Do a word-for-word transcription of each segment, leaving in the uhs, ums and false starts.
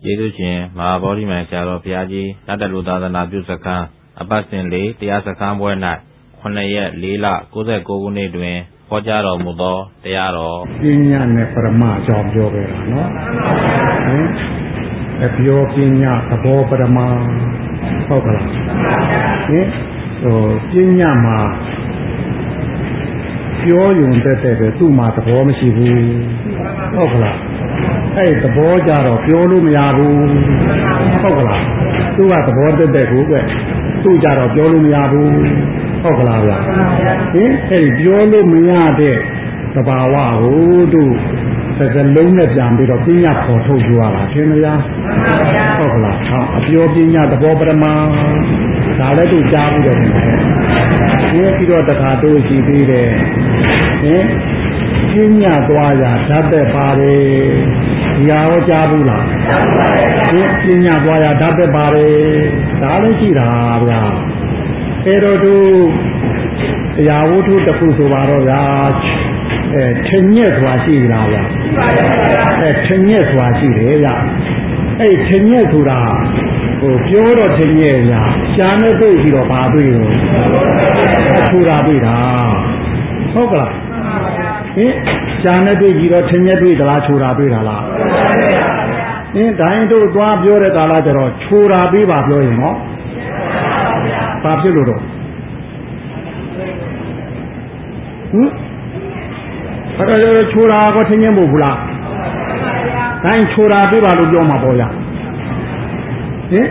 ကျေးဇူးရှင်မဟာဗောဓိမံဆရာတော်ဘုရားကြီးနတ်တလူသာသနာပြုစခန်းအပတ်စဉ်လေးတရားစခန်းပွဲ၌ခုနှစ်ရက်လေးလကိုးဆယ်ကိုခုနှစ်တွင်ဟောကြားတော်မူသောတရားတော်ပညာနဲ့ပရမအကြောင်းပြောခဲ့တာနော်ဟင်အပြောပညာသဘောပရမဟုတ်ကလားဟင်ဟိုပညာမှာပြောယုံတဲ့တဲ့ပဲသူ့မှာသဘောမရှိဘူးဟုတ်ကလားအဲ့သဘောကြတော့ပြောလို့မရဘူးဟုတ်ကလားသူကသဘောတက်တဲ့ကိုပဲသူ့ကြတော့ပြောလို့မရဘူးဟုတ်ကလားဗျာဟင်အဲ့ဒီပြောလို့မရတဲ့သဘာဝကိုတို့စကလုံးနဲ့ပြန်ပြီးတော့ပညာခေါ်ထုတ်ကြရတာထင်မလားဟုတ်ကလားဟောအပြောပညာသဘောပရမဒါလည်းသူကြားပြီးတော့ဒီပြီးတော့တခါတို့ရှိသေးတယ်ဟင်ပညာသွားရဓာတ်သက်ပါတယ်ဒီဟာရောကြားဘူးလားဟင်ပညာသွားရဓာတ်သက်ပါတယ်ဒါလည်းရှိတာဗျာအဲတော့တို့တရားဝတ္ထုတစ်ခုဆိုပါတော့ဗျာအဲထင်ညက်စွာရှိလားဗျာအဲထင်ညက်စွာရှိတယ်ဗျာအဲထင်ညက်ဆိုတာဟိုပြောတော့ထင်ညက်ဗျာရှားနဲ့တွေ့ပြီးတော့ဘာတွေ့တော့ထူတာတွေ့တာဟုတ်ကလားဟင်ရှားနဲ့တွေ့ပြီးတော့ထင်ညက်တွေ့သလားထူတာတွေ့တာလားဟင်ဒိုင်းတို့သွားပြောတဲ့ကာလကျတော့ထူတာပြီးပါပြောရင်ဟောဘာဖြစ်လို့တော့ဟင်အဲ့ဒါချိုးတာကိုထင်မြင်မို့ဘူးလားတိုင်းချိုးတာပြပါလို့ပြောမှာပေါ့ဗျာဟင်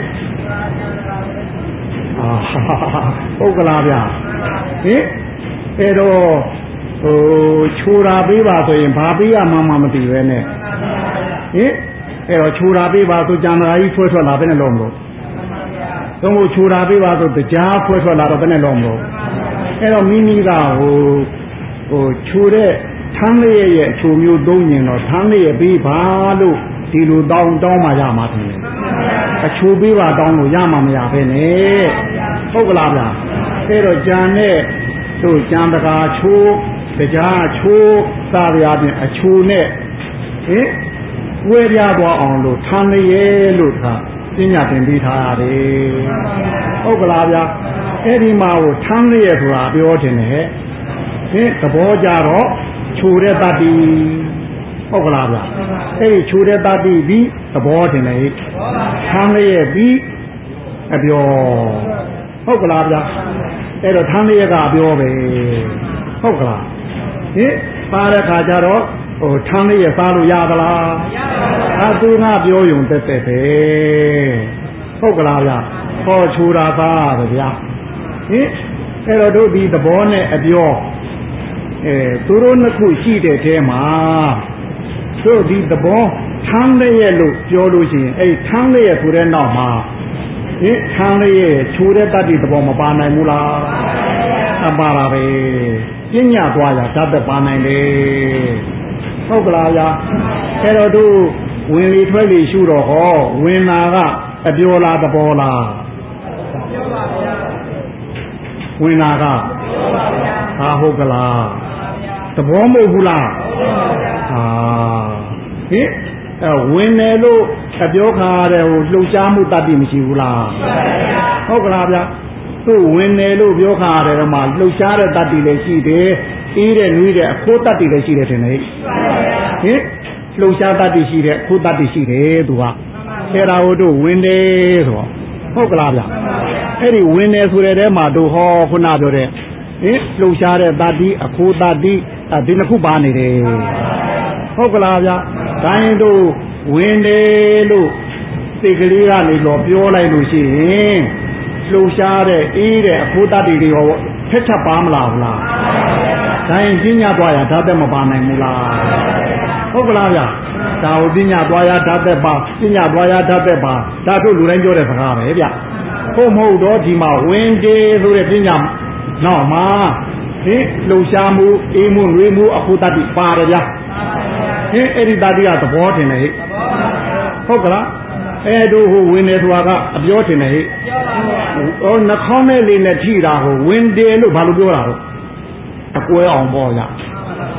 အာဟုတ်ကလားဗျာဟင်အဲ့တော့ဟိုချိုးတာပြပါဆိုရင်ဘာပြရမှမမသိပဲနဲ့ဟင်အဲ့တော့ချိုးတာပြပါဆိုကြံမာကြီးဆွဲထွက်လာပဲနဲ့လုံးမလို့သုံးဖို့ချိုးတာပြပါဆိုတရားဆွဲထွက်လာတော့ပဲနဲ့လုံးမလို့အဲ့တော့မိမိကဟိုဟိုချိုးတဲ့ထမ်းလေးရဲ့အချိုမျိုးသုံးရင်တော့ထမ်းလေးရဲ့ပြီးပါလို့ဒီလိုတောင်းတောင်းမှရမှာထင်တယ်အချိုပြီးပါတောင်းလို့ရမှာမရပဲနဲ့ဟုတ်ကလားဗျာအဲတော့ကြံတဲ့တို့ကြံတကာချိုးတရားချိုးစားရပြင်အချိုနဲ့ဟင်ဝဲပြသွားအောင်လို့ထမ်းလေးရဲ့လို့ကပညာသင်ပေးထားရတယ်ဟုတ်ကလားဗျာအဲဒီမှာကိုထမ်းလေးရဲ့ဆိုတာပြောတင်တယ်ဟင်သဘောကြတော့ချိုတဲ့တတိဟုတ်ကလားဗျအဲ့ဒီချိုတဲ့တတိပြီးသဘောတင်လေဆန်းလေးရဲ့ပြီးအပြောဟုတ်ကလားဗျအဲ့တော့ဆန်းလေးရဲ့ကအပြောပဲဟုတ်ကလားဟင်ပါတဲ့ခါကျတော့ဟိုဆန်းလေးရဲ့စားလို့ရသလားအသူကပြောယုံတက်တက်ပဲဟုတ်ကလားဗျဟောချိုတာသားပဲဗျဟင်အဲ့တော့တို့ဒီသဘောနဲ့အပြောအဲသူတို့နှစ်ခုရှိတဲ့ထဲမှာတို့ဒီသဘောထမ်းလျက်လို့ပြောလို့ရှိရင်အဲထမ်းလျက်ဆိုတဲ့နောက်မှာဟင်ထမ်းလျက်ချိုးတဲ့တတ်တဲ့သဘောမပါနိုင်ဘူးလားအပါပါပဲပညာသွားရဓာတ်သက်ပါနိုင်တယ်ဟုတ်ကလားဗျာအဲတော့တို့ဝင်လေထွက်လေရှုတော့ဟောဝင်နာကအပြောလားသဘောလားပြောပါဗျာဝင်နာကပြောပါဗျာဟာဟုတ်ကလားသဘောမဟုတ်ဘူးလားဟာဟင်အဲဝင်တယ်လို့အပြောခါရတယ်ဟိုလှုပ်ရှားမှုတတ်ပြီမရှိဘူးလားဟုတ်ကလားဗျာသူ့ဝင်တယ်လို့ပြောခါရတယ်တော့မှလှုပ်ရှားတဲ့တတ်ပြီလည်းရှိတယ်အေးတဲ့နွေးတဲ့အခိုးတတ်ပြီလည်းရှိတယ်ထင်တယ်ဟင်လှုပ်ရှားတတ်ပြီရှိတယ်ခိုးတတ်ပြီရှိတယ်သူကအဲဒါဟိုတို့ဝင်တယ်ဆိုတော့ဟုတ်ကလားဗျာအဲ့ဒီဝင်တယ်ဆိုတဲ့ထဲမှာတို့ဟောခုနပြောတဲ့ဟင်လှုပ်ရှားတဲ့တတိအခိုးတတိဒီနှစ်ခုပါနေတယ်ဟုတ်ကလားဗျာဒါရင်တို့ဝင်တယ်လို့စိတ်ကလေးကနေတော့ပြောလိုက်လို့ရှိရင်လှုပ်ရှားတဲ့အေးတဲ့အခိုးတတိတွေရောထက်ထပ်ပါမလားဘူးလားဒါရင်ပညာသွားရဓာတ်သက်မပါနိုင်ဘူးလားဟုတ်ကလားဗျာဒါကိုပညာသွားရဓာတ်သက်ပါပညာသွားရဓာတ်သက်ပါဒါတို့လူတိုင်းပြောတဲ့စကားပဲဗျဟုတ်မဟုတ်တော့ဒီမှာဝင်တယ်ဆိုတဲ့ပညာနောက်မှာဟင်လှုပ်ရှားမှုအေးမှုနှွေးမှုအခုတတိပါတယ်ဗျာဟင်အဲ့ဒီတတိကသဘောတင်တယ်ဟဲ့ဟုတ်ကလားအဲတို့ဟိုဝင်တယ်ဆိုတာကအပြောတင်တယ်ဟဲ့ဟောနှာခေါင်းနဲ့လေးနဲ့ထိတာဟိုဝင်တယ်လို့ဘာလို့ပြောတာတော့အကွဲအောင်ပေါ့ဗျာ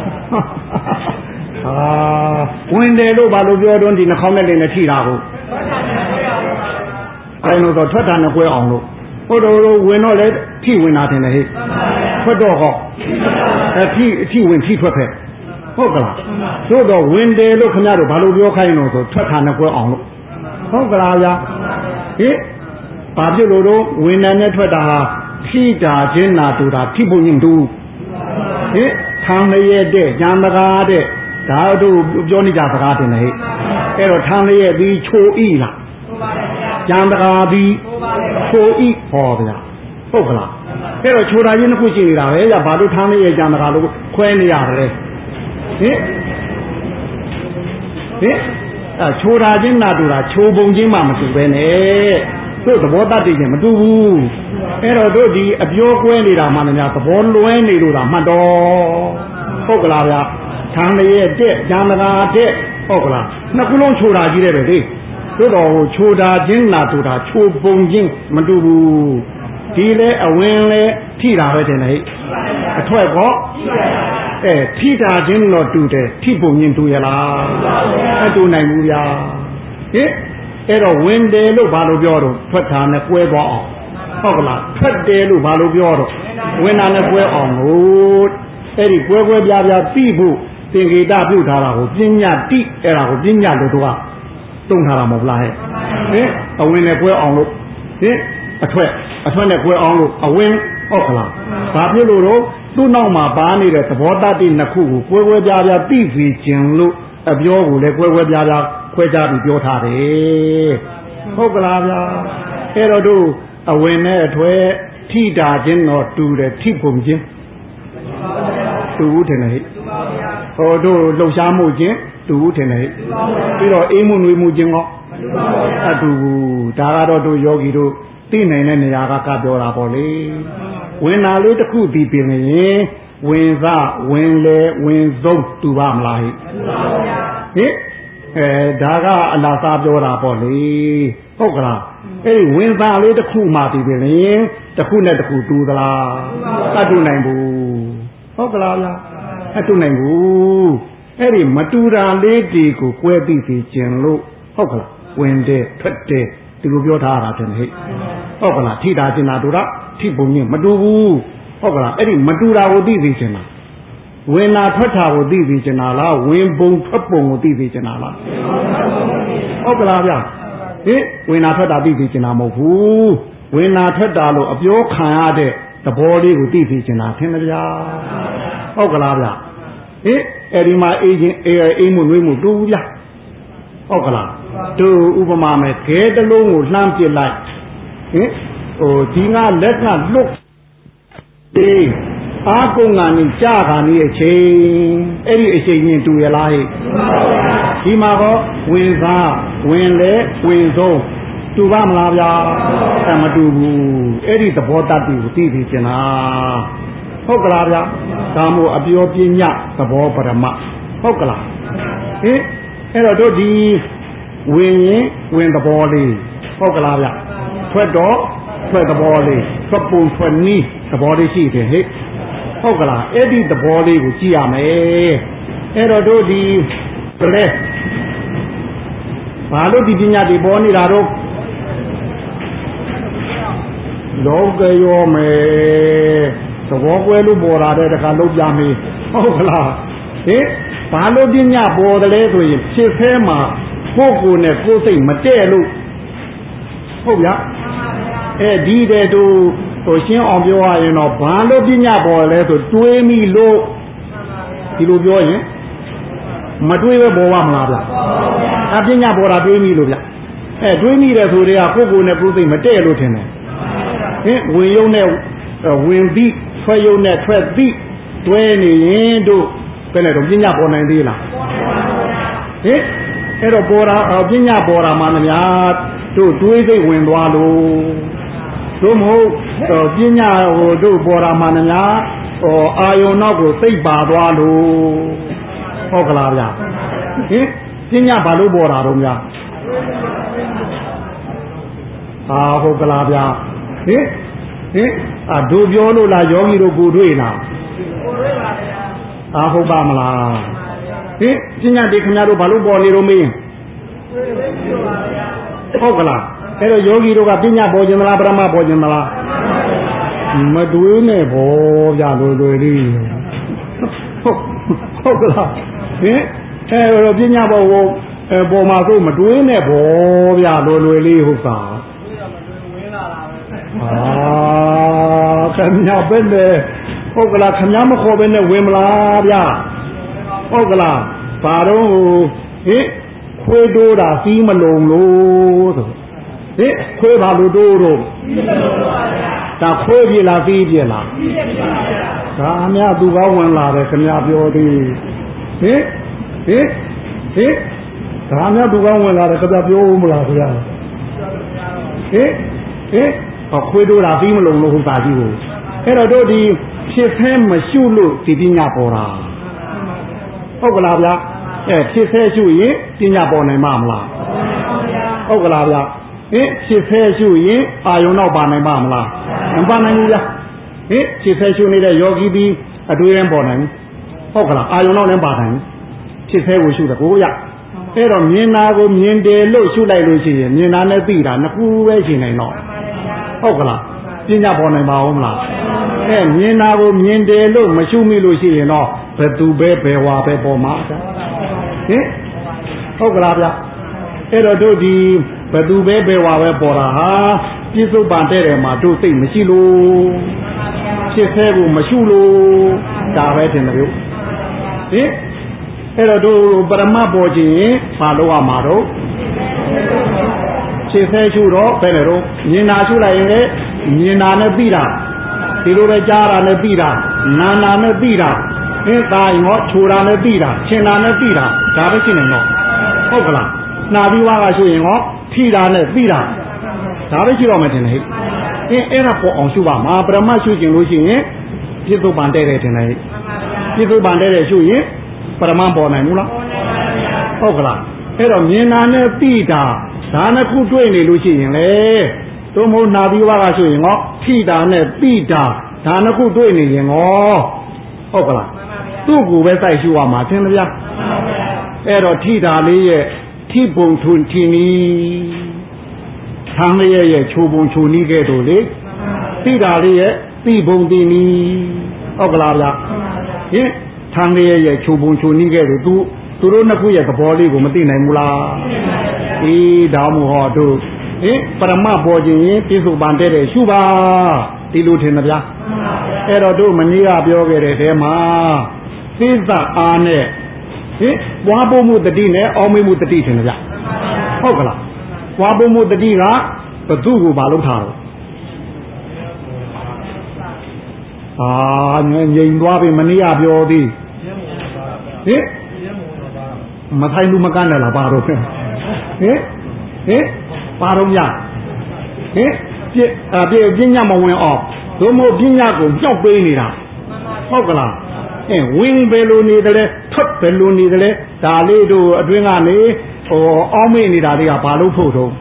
ဟာဝင်တယ်လို့ဘာလို့ပြောတော့ဒီနှာခေါင်းနဲ့လေးနဲ့ထိတာဟိုခိုင်းလို့တော့ထွက်တာနဲ့ကွဲအောင်လို့ဟိုတော့ဝင်တော့လေထိဝင်တာတင်တယ်ဟဲ့ထွက်တော့ဟောအထိအထိဝင်ထိထွက်ဖက်ဟုတ်ကလားသို့တော့ဝင်တယ်လို့ခင်ဗျားတို့ဘာလို့ပြောခိုင်းလို့ဆိုထွက်တာနဲ့ကွဲအောင်လို့ဟုတ်ကလားဗျာဟင်ဘာဖြစ်လို့တော့ဝင်တယ်နဲ့ထွက်တာဟာထိတာချင်းနာတူတာထိဖို့ရင်တူဟင်ထမ်းလျက်တဲ့ဉာဏ်တကားတဲ့ဒါတို့ပြောနေကြစကားတင်တယ်ဟဲ့အဲ့တော့ထမ်းလျက်ပြီးချိုဤလားဉာဏ်တကားပြီးချိုဤဟောဗျာဟုတ်ကလားအဲ့တော့ချိုတာချင်းတစ်ခုရှိနေတာပဲဗျာဘာလို့ထမ်းလျက်ဉာဏ်တကားလို့ခွဲနေရတယ်ဟင်ဟင်အဲချိုတာချင်းနာတူတာချိုပုံချင်းမှမတူပဲနဲ့တို့သဘောတတ်တယ်ချင်းမတူဘူးအဲ့တော့တို့ဒီအပြောကွဲနေတာမှလည်းများသဘောလွဲနေလို့တာမှတ်တော့ဟုတ်ကလားဗျာထမ်းရဲ့တဲ့ဉာဏ်တကာတဲ့ဟုတ်ကလားနှစ်ခုလုံးချိုတာကြီးတယ်ပဲလေတို့တော့ဟိုချိုတာချင်းနာတူတာချိုပုံချင်းမတူဘူးဒီလဲအဝင်လဲထိတာပဲတင်တယ်ဟဲ့အထွက်ကောအဲထိတာချင်းတော့တူတယ်ထိပုံချင်းတူရလားမတူနိုင်ဘူးဗျာဟင်အဲ့တော့ဝင်တယ်လို့ဘာလို့ပြောတော့ထွက်တာနဲ့ကွဲသွားအောင်ဟုတ်ကလားထွက်တယ်လို့ဘာလို့ပြောတော့ဝင်တာနဲ့ကွဲအောင်လို့အဲ့ဒီကွဲကွဲပြားပြားပြီးဖို့သင်္ကေတပြုထားတာကိုပညာတိအဲ့ဒါကိုပညာလို့တို့ကတုံးထားတာမဟုတ်လားဟဲ့ဟင်အဝင်နဲ့ကွဲအောင်လို့ဟင်အထွက်အထွက်နဲ့ကွဲအောင်လို့အဝင်ဟုတ်ကလားဘာဖြစ်လို့တော့သူ့နောက်မှာပါနေတဲ့သဘောတတ်တဲ့နှစ်ခုကိုကွဲကွဲပြားပြားသိစီခြင်းလို့အပြောကိုလည်းကွဲကွဲပြားပြားခွဲခြားပြီးပြောထားတယ်ဟုတ်ကလားဗျာအဲ့တော့တို့အဝင်နဲ့အထွက်ထိတာချင်းတော့တူတယ်ထိပုံချင်းတူဦးတယ်လေဟောတို့လှုပ်ရှားမှုချင်းတူဦးတယ်လေပြီးတော့အေးမှုနှွေးမှုချင်းရောအတူဒါကတော့တို့ယောဂီတို့သိနိုင်တဲ့နေရာကကပြောတာပေါ့လေဝင်လာလို့တစ်ခုပြီးပြင်ရင်ဝင်စားဝင်လေဝင်ဆုံးတူပါမလားဟိဟင်အဲဒါကအလားစားပြောတာပေါ့လေဟုတ်ကလားအဲ့ဒီဝင်စားလေးတစ်ခုမှပြီးပြင်ရင်တစ်ခုနဲ့တစ်ခုတူသလားမတူနိုင်ဘူးဟုတ်ကလားဗျာမတူနိုင်ဘူးအဲ့ဒီမတူတာလေးဒီကိုကွဲပြီးပြီးကျင်လို့ဟုတ်ကလားဝင်တဲ့ထွက်တဲ့ဒီလိုပြောထားတာတဲ့ဟဲ့ဟုတ်ကလားထိတာကျင်တာတူတာထိပုံချင်းမတူဘူးဟုတ်ကလားအဲ့ဒီမတူတာကိုသိသိကျင်တာဝင်လာထွက်တာကိုသိသိကျင်တာလားဝင်ပုံထွက်ပုံကိုသိသိကျင်တာလားဟုတ်ကလားဗျာဟင်ဝင်လာထွက်တာသိသိကျင်တာမဟုတ်ဘူးဝင်လာထွက်တာလို့အပြောခံရတဲ့သဘောလေးကိုသိသိကျင်တာထင်တယ်ဗျာဟုတ်ကလားဗျာဟင်အဲ့ဒီမှာအေးချင်းအေးအေးမှုနှွေးမှုတူဗျာဟုတ်ကလားတူဥပမာမဲ့ခဲတလုံးကိုလှမ်းပစ်လိုက်ဟင်ဟိုဒီကလက်ကလွတ်ဒီအာကုံကနေကြာခါနေအချိန်အဲ့ဒီအချိန်ချင်းတူရလားဟဲ့ဒီမှာဟောဝင်စားဝင်လေဝင်ဆုံးတူပါမလားဗျာအဲမတူဘူးအဲ့ဒီသဘောတတ်ပြီးသိသိကျင်တာဟုတ်ကလားဗျာဒါမို့အပြောပညာသဘောပရမဟုတ်ကလားဟင်အဲ့တော့တို့ဒီဝင်ရင်ဝင်သဘောလေးဟုတ်ကလားဗျထွက်တော့ထွက်သဘောလေးထွက်ပုံထွက်နည်းသဘောလေးရှိတယ်ဟဲ့ဟုတ်ကလားအဲ့ဒီသဘောလေးကိုကြည့်ရမယ်အဲ့တော့တို့ဒီလဲဘာလို့ဒီပညာတွေပေါ်နေတာတော့လောကရောမယ်သဘောကွဲလို့ပေါ်လာတဲ့တခါလုံးပြမေးဟုတ်ကလားဟင်ဘာလို့ပညာပေါ်တယ်လဲဆိုရင်ဖြစ်แท้မှာကိုယ်ကိုယ်နဲ့ကိုယ်စိတ်မတည့်လို့ဟုတ်ဗျာအဲဒီတဲ့တို့ဟိုရှင်းအောင်ပြောရရင်တော့ဘာလို့ပညာပေါ်လဲဆိုတွေးမိလို့ဒီလိုပြောရင်မတွေးပဲပေါ်ပါမလားဗျအပညာပေါ်တာတွေးမိလို့ဗျအဲတွေးမိတယ်ဆိုတဲ့ကကိုယ်ကိုယ်နဲ့ကိုယ်စိတ်မတည့်လို့ထင်တယ်ဟင်ဝင်ရုံနဲ့ဝင်ပြီးထွက်ရုံနဲ့ထွက်ပြီးတွဲနေရင်တို့ဘယ်နဲ့တော့ပညာပေါ်နိုင်သေးလားဟင်အဲ့တော့ပေါ်တာပညာပေါ်တာမှမများတို့တွေးစိတ်ဝင်သွားလို့တို့မဟုတ်ပညာဟိုတို့ပေါ်တာမှမများဟိုအာယုံနောက်ကိုစိတ်ပါသွားလို့ဟုတ်ကလားဗျာဟင်ပညာဘာလို့ပေါ်တာတော့များဟာဟုတ်ကလားဗျာဟင်ဟင်အာတို့ပြောလို့လားယောဂီတို့ကိုတွေ့လားကိုတွေ့ပါဗျာအာဟုတ်ပါမလားဟင်ပညာတွေခင်ဗျားတို့ဘာလို့ပေါ်နေတော့မင်းဟုတ်ကလားဟအဲ့တော့ယောဂီတို့ကပညာပေါ်ခြင်းမလားပရမပေါ်ခြင်းမလားမတွေးနဲ့ဘောဗျာလိုလွယ်လေးဟုတ်ဟုတ်ကလားဟင်အဲ့တော့ပညာပေါ်ကိုပေါ်မှာဆိုမတွေးနဲ့ဘောဗျာလိုလွယ်လေးဟုတ်သာအာခင်ဗျာပဲလေဟုတ်ကလားခင်ဗျာမခေါ်ပဲနဲ့ဝင်မလားဗျာဟုတ်ကလားဘာတော့ဟင်ခွေးတိုးတာစီးမလုံလို့ဆိုဟင်ခွေးဘာလို့တိုးတော့ဒါခွေးပြေလားစီးပြေလားဒါအများသူကောင်းဝင်လာတယ်ခင်ဗျာပြောသေးဟင်ဟင်ဟင်ဒါအများသူကောင်းဝင်လာတယ်ခင်ဗျာပြောဦးမလားခင်ဗျာဟင်ဟင်ခွေးတိုးတာစီးမလုံလို့ဟုတ်တာကြီးကိုအဲ့တော့တို့ဒီဖြစ်ဖဲမရှုလို့ဒီပညာပေါ်တာဟုတ်ကလားဗျာအဲဖြစ်ဖဲရှုရင်ပညာပေါ်နိုင်မှာမလားဟုတ်ကလားဗျာဟင်ဖြစ်ဖဲရှုရင်အာယုံတော့ပါနိုင်မှာမလားမပါနိုင်ဘူးဗျာဟင်ဖြစ်ဖဲရှုနေတဲ့ယောဂီပြီးအတွေ့အကြုံပေါ်နိုင်ဟုတ်ကလားအာယုံတော့လည်းပါနိုင်ဖြစ်ဖဲကိုရှုတယ်ကိုရအဲ့တော့မြင်တာကိုမြင်တယ်လို့ရှုလိုက်လို့ရှိရင်မြင်တာနဲ့သိတာနှစ်ခုပဲရှိနိုင်တော့ဟုတ်ကလားပညာပေါ်နိုင်ပါဦးမလားအဲမြင်တာကိုမြင်တယ်လို့မရှုမိလို့ရှိရင်တော့ဘယ်သူပဲဘယ်ဝါပဲပေါ်မှာဟင်ဟုတ်ကလားဗျအဲ့တော့တို့ဒီဘယ်သူပဲဘယ်ဝါပဲပေါ်တာဟာပြစ္ဆုတ်ပန်တဲ့တယ်မှာတို့သိမရှိလို့ဖြစ်သေးကိုမရှုလို့ဒါပဲတင်တယ်လို့ဟင်အဲ့တော့တို့ပရမတ်ပေါ်ခြင်းဘာလို့ရမှာတော့ဖြစ်သေးရှုတော့ဘယ်နဲ့တော့မြင်တာရှုလိုက်ရင်လေမြင်တာနဲ့ပြီးတာဒီလိုပဲကြားတာနဲ့ပြီးတာနာနာနဲ့ပြီးတာဟင်းသားရင်ဟောခြူတာနဲ့ပြီးတာရှင်းတာနဲ့ပြီးတာဒါပဲရှင်းနေတော့ဟုတ်ကလားနာပြီးွားကရှုရင်ဟောထိတာနဲ့ပြီးတာဒါပဲရှင်းတော့မယ်ထင်တယ်ဟဲ့အင်းအဲ့ဒါပေါ်အောင်ရှုပါမှာပရမတ်ရှုခြင်းလို့ရှိရင်ပြစ္ဆုတ်ပန်တဲ့တယ်ထင်တယ်ပြစ္ဆုတ်ပန်တဲ့တယ်ရှုရင်ပရမတ်ပေါ်နိုင်ဘူးလားဟုတ်ကလားအဲ့တော့မြင်တာနဲ့ပြီးတာဒါနှစ်ခုတွေ့နေလို့ရှိရင်လေတို့မို့နာပြီးွားကရှုရင်ဟောထိတာနဲ့ပြီးတာဒါနှစ်ခုတွေ့နေရင်ဟောဟုတ်ကလားသူ့ကိုပဲစိုက်ရှုရမှာသင်ဗျာအဲ့တော့ထိတာလေးရဲ့ထိပုံထုံထီနီသံလေးရဲ့ခြုံပုံခြုံနီးခဲ့တို့လေထိတာလေးရဲ့သိပုံသိနီဟုတ်ကလားဗျာဟင်သံလေးရဲ့ခြုံပုံခြုံနီးခဲ့တို့သူသူတို့နှစ်ခုရဲ့သဘောလေးကိုမသိနိုင်ဘူးလားအေးဒါမှမဟုတ်တို့ဟင်ပရမတ်ပေါ်ခြင်းရင်ပြစ္ဆုတ်ပန်တဲ့ရှုပါဒီလိုထင်ဗျာအဲ့တော့တို့မနေ့ကပြောခဲ့တဲ့တဲမှာသိသအားနဲ့ဟင်ပွားဖို့မှုတတိနဲ့အောင်းမေးမှုတတိထင်ဗျာဟုတ်ကလားပွားဖို့မှုတတိကဘသူ့ကိုမလုပ်ထားတော့အာငြိမ်သွားပြီမနေ့ကပြောသေးဟင်မထိုင်လူမကန်းတယ်လားပါတော့ဟင်ဟင်ပါတော့ရဟင်ပြအပြပညာမဝင်အောင်သို့မဟုတ်ပညာကိုကြောက်ပေးနေတာဟုတ်ကလားအင်းဝင်ဘယ်လိုနေတယ်လဲထွက်ဘယ်လိုနေတယ်လဲဒါလေးတို့အတွင်းကနေဟိုအောင်းမေ့နေတာတွေကဘာလို့ဖို့တော့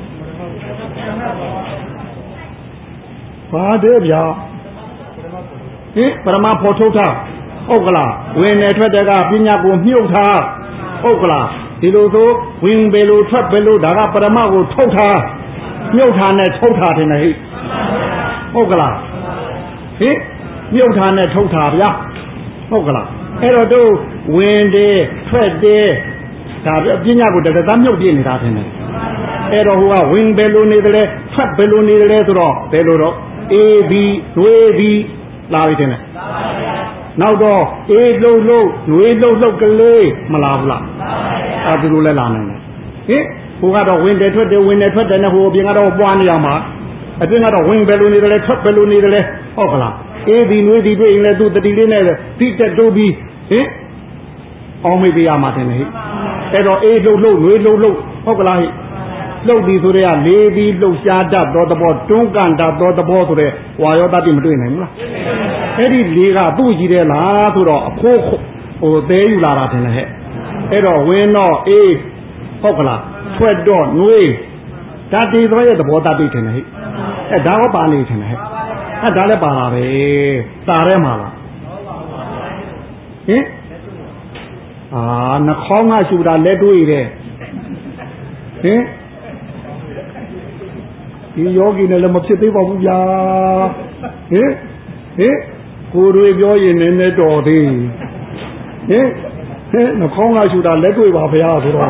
ပါတယ်ဗျာဟင်ပရမဖော်ထုတ်တာဟုတ်ကလားဝင်နေထွက်တဲ့ကပညာကိုမြုပ်ထားဟုတ်ကလားဒီလိုဆိုဝင်ဘယ်လိုထွက်ဘယ်လိုဒါကပရမကိုထုတ်ထားမြုပ်ထားနဲ့ထုတ်ထားတယ်ဟဲ့ဟုတ်ကလားဟင်မြုပ်ထားနဲ့ထုတ်ထားဗျာဟုတ်ကလားအဲ့တော့တို့ဝင်တယ်ထွက်တယ်ဒါပညာကိုတကယ်သားမြုပ်ပြနေတာထင်တယ်အဲ့တော့ဟိုကဝင်ဘယ်လိုနေတယ်လဲထွက်ဘယ်လိုနေတယ်လဲဆိုတော့ဘယ်လိုတော့ A B နှွေးပြီးလာပြီထင်တယ်နောက်တော့ A လှုပ်လှုပ်နှွေးလှုပ်လှုပ်ကလေးမလာဘူးလားအဲ့ဒီလိုလဲလာနိုင်တယ်ဟင်ဟိုကတော့ဝင်တယ်ထွက်တယ်ဝင်တယ်ထွက်တယ်နဲ့ဟိုအပြင်ကတော့ပွားနေရမှာအတွင်းကတော့ဝင်ဘယ်လိုနေတယ်လဲထွက်ဘယ်လိုနေတယ်လဲဟုတ်ကလားအေးဒီနွေးဒီတွေ့ရင်လည်းသူတတိလေးနဲ့တိတက်တိုးပြီးဟင်အောင်မေးပြရမှာတယ်ဟဲ့အဲ့တော့အေးလှုပ်လှုပ်နွေးလှုပ်လှုပ်ဟုတ်ကလားဟဲ့လှုပ်ပြီးဆိုတဲ့ကလေးပြီးလှုပ်ရှားတတ်သောသဘောတွန်းကန်တတ်သောသဘောဆိုတဲ့ဝါရောတတိမတွေ့နိုင်ဘူးလားအဲ့ဒီလေးကသူ့ကြီးတယ်လားဆိုတော့အဖိုးဟိုသေးယူလာတာတယ်ဟဲ့အဲ့တော့ဝင်းတော့အေးဟုတ်ကလားထွက်တော့နွေးဓာတိသောရဲ့သဘောတတိတယ်ဟဲ့အဲဒါတော့ပါနေတယ်ဟဲ့အဲဒါလည်းပါလာပဲစာထဲမှာလားဟင်အာနှာခေါင်းကရှူတာလက်တွေးတယ်ဟင်ဒီယောဂီနဲ့လည်းမဖြစ်သေးပါဘူးဗျာဟင်ဟင်ကိုယ်တွေပြောရင်လည်းနဲ့တော်သေးဟင်ဟင်နှခေါင်းကရှူတာလက်တွေ့ပါဗျာဆိုတော့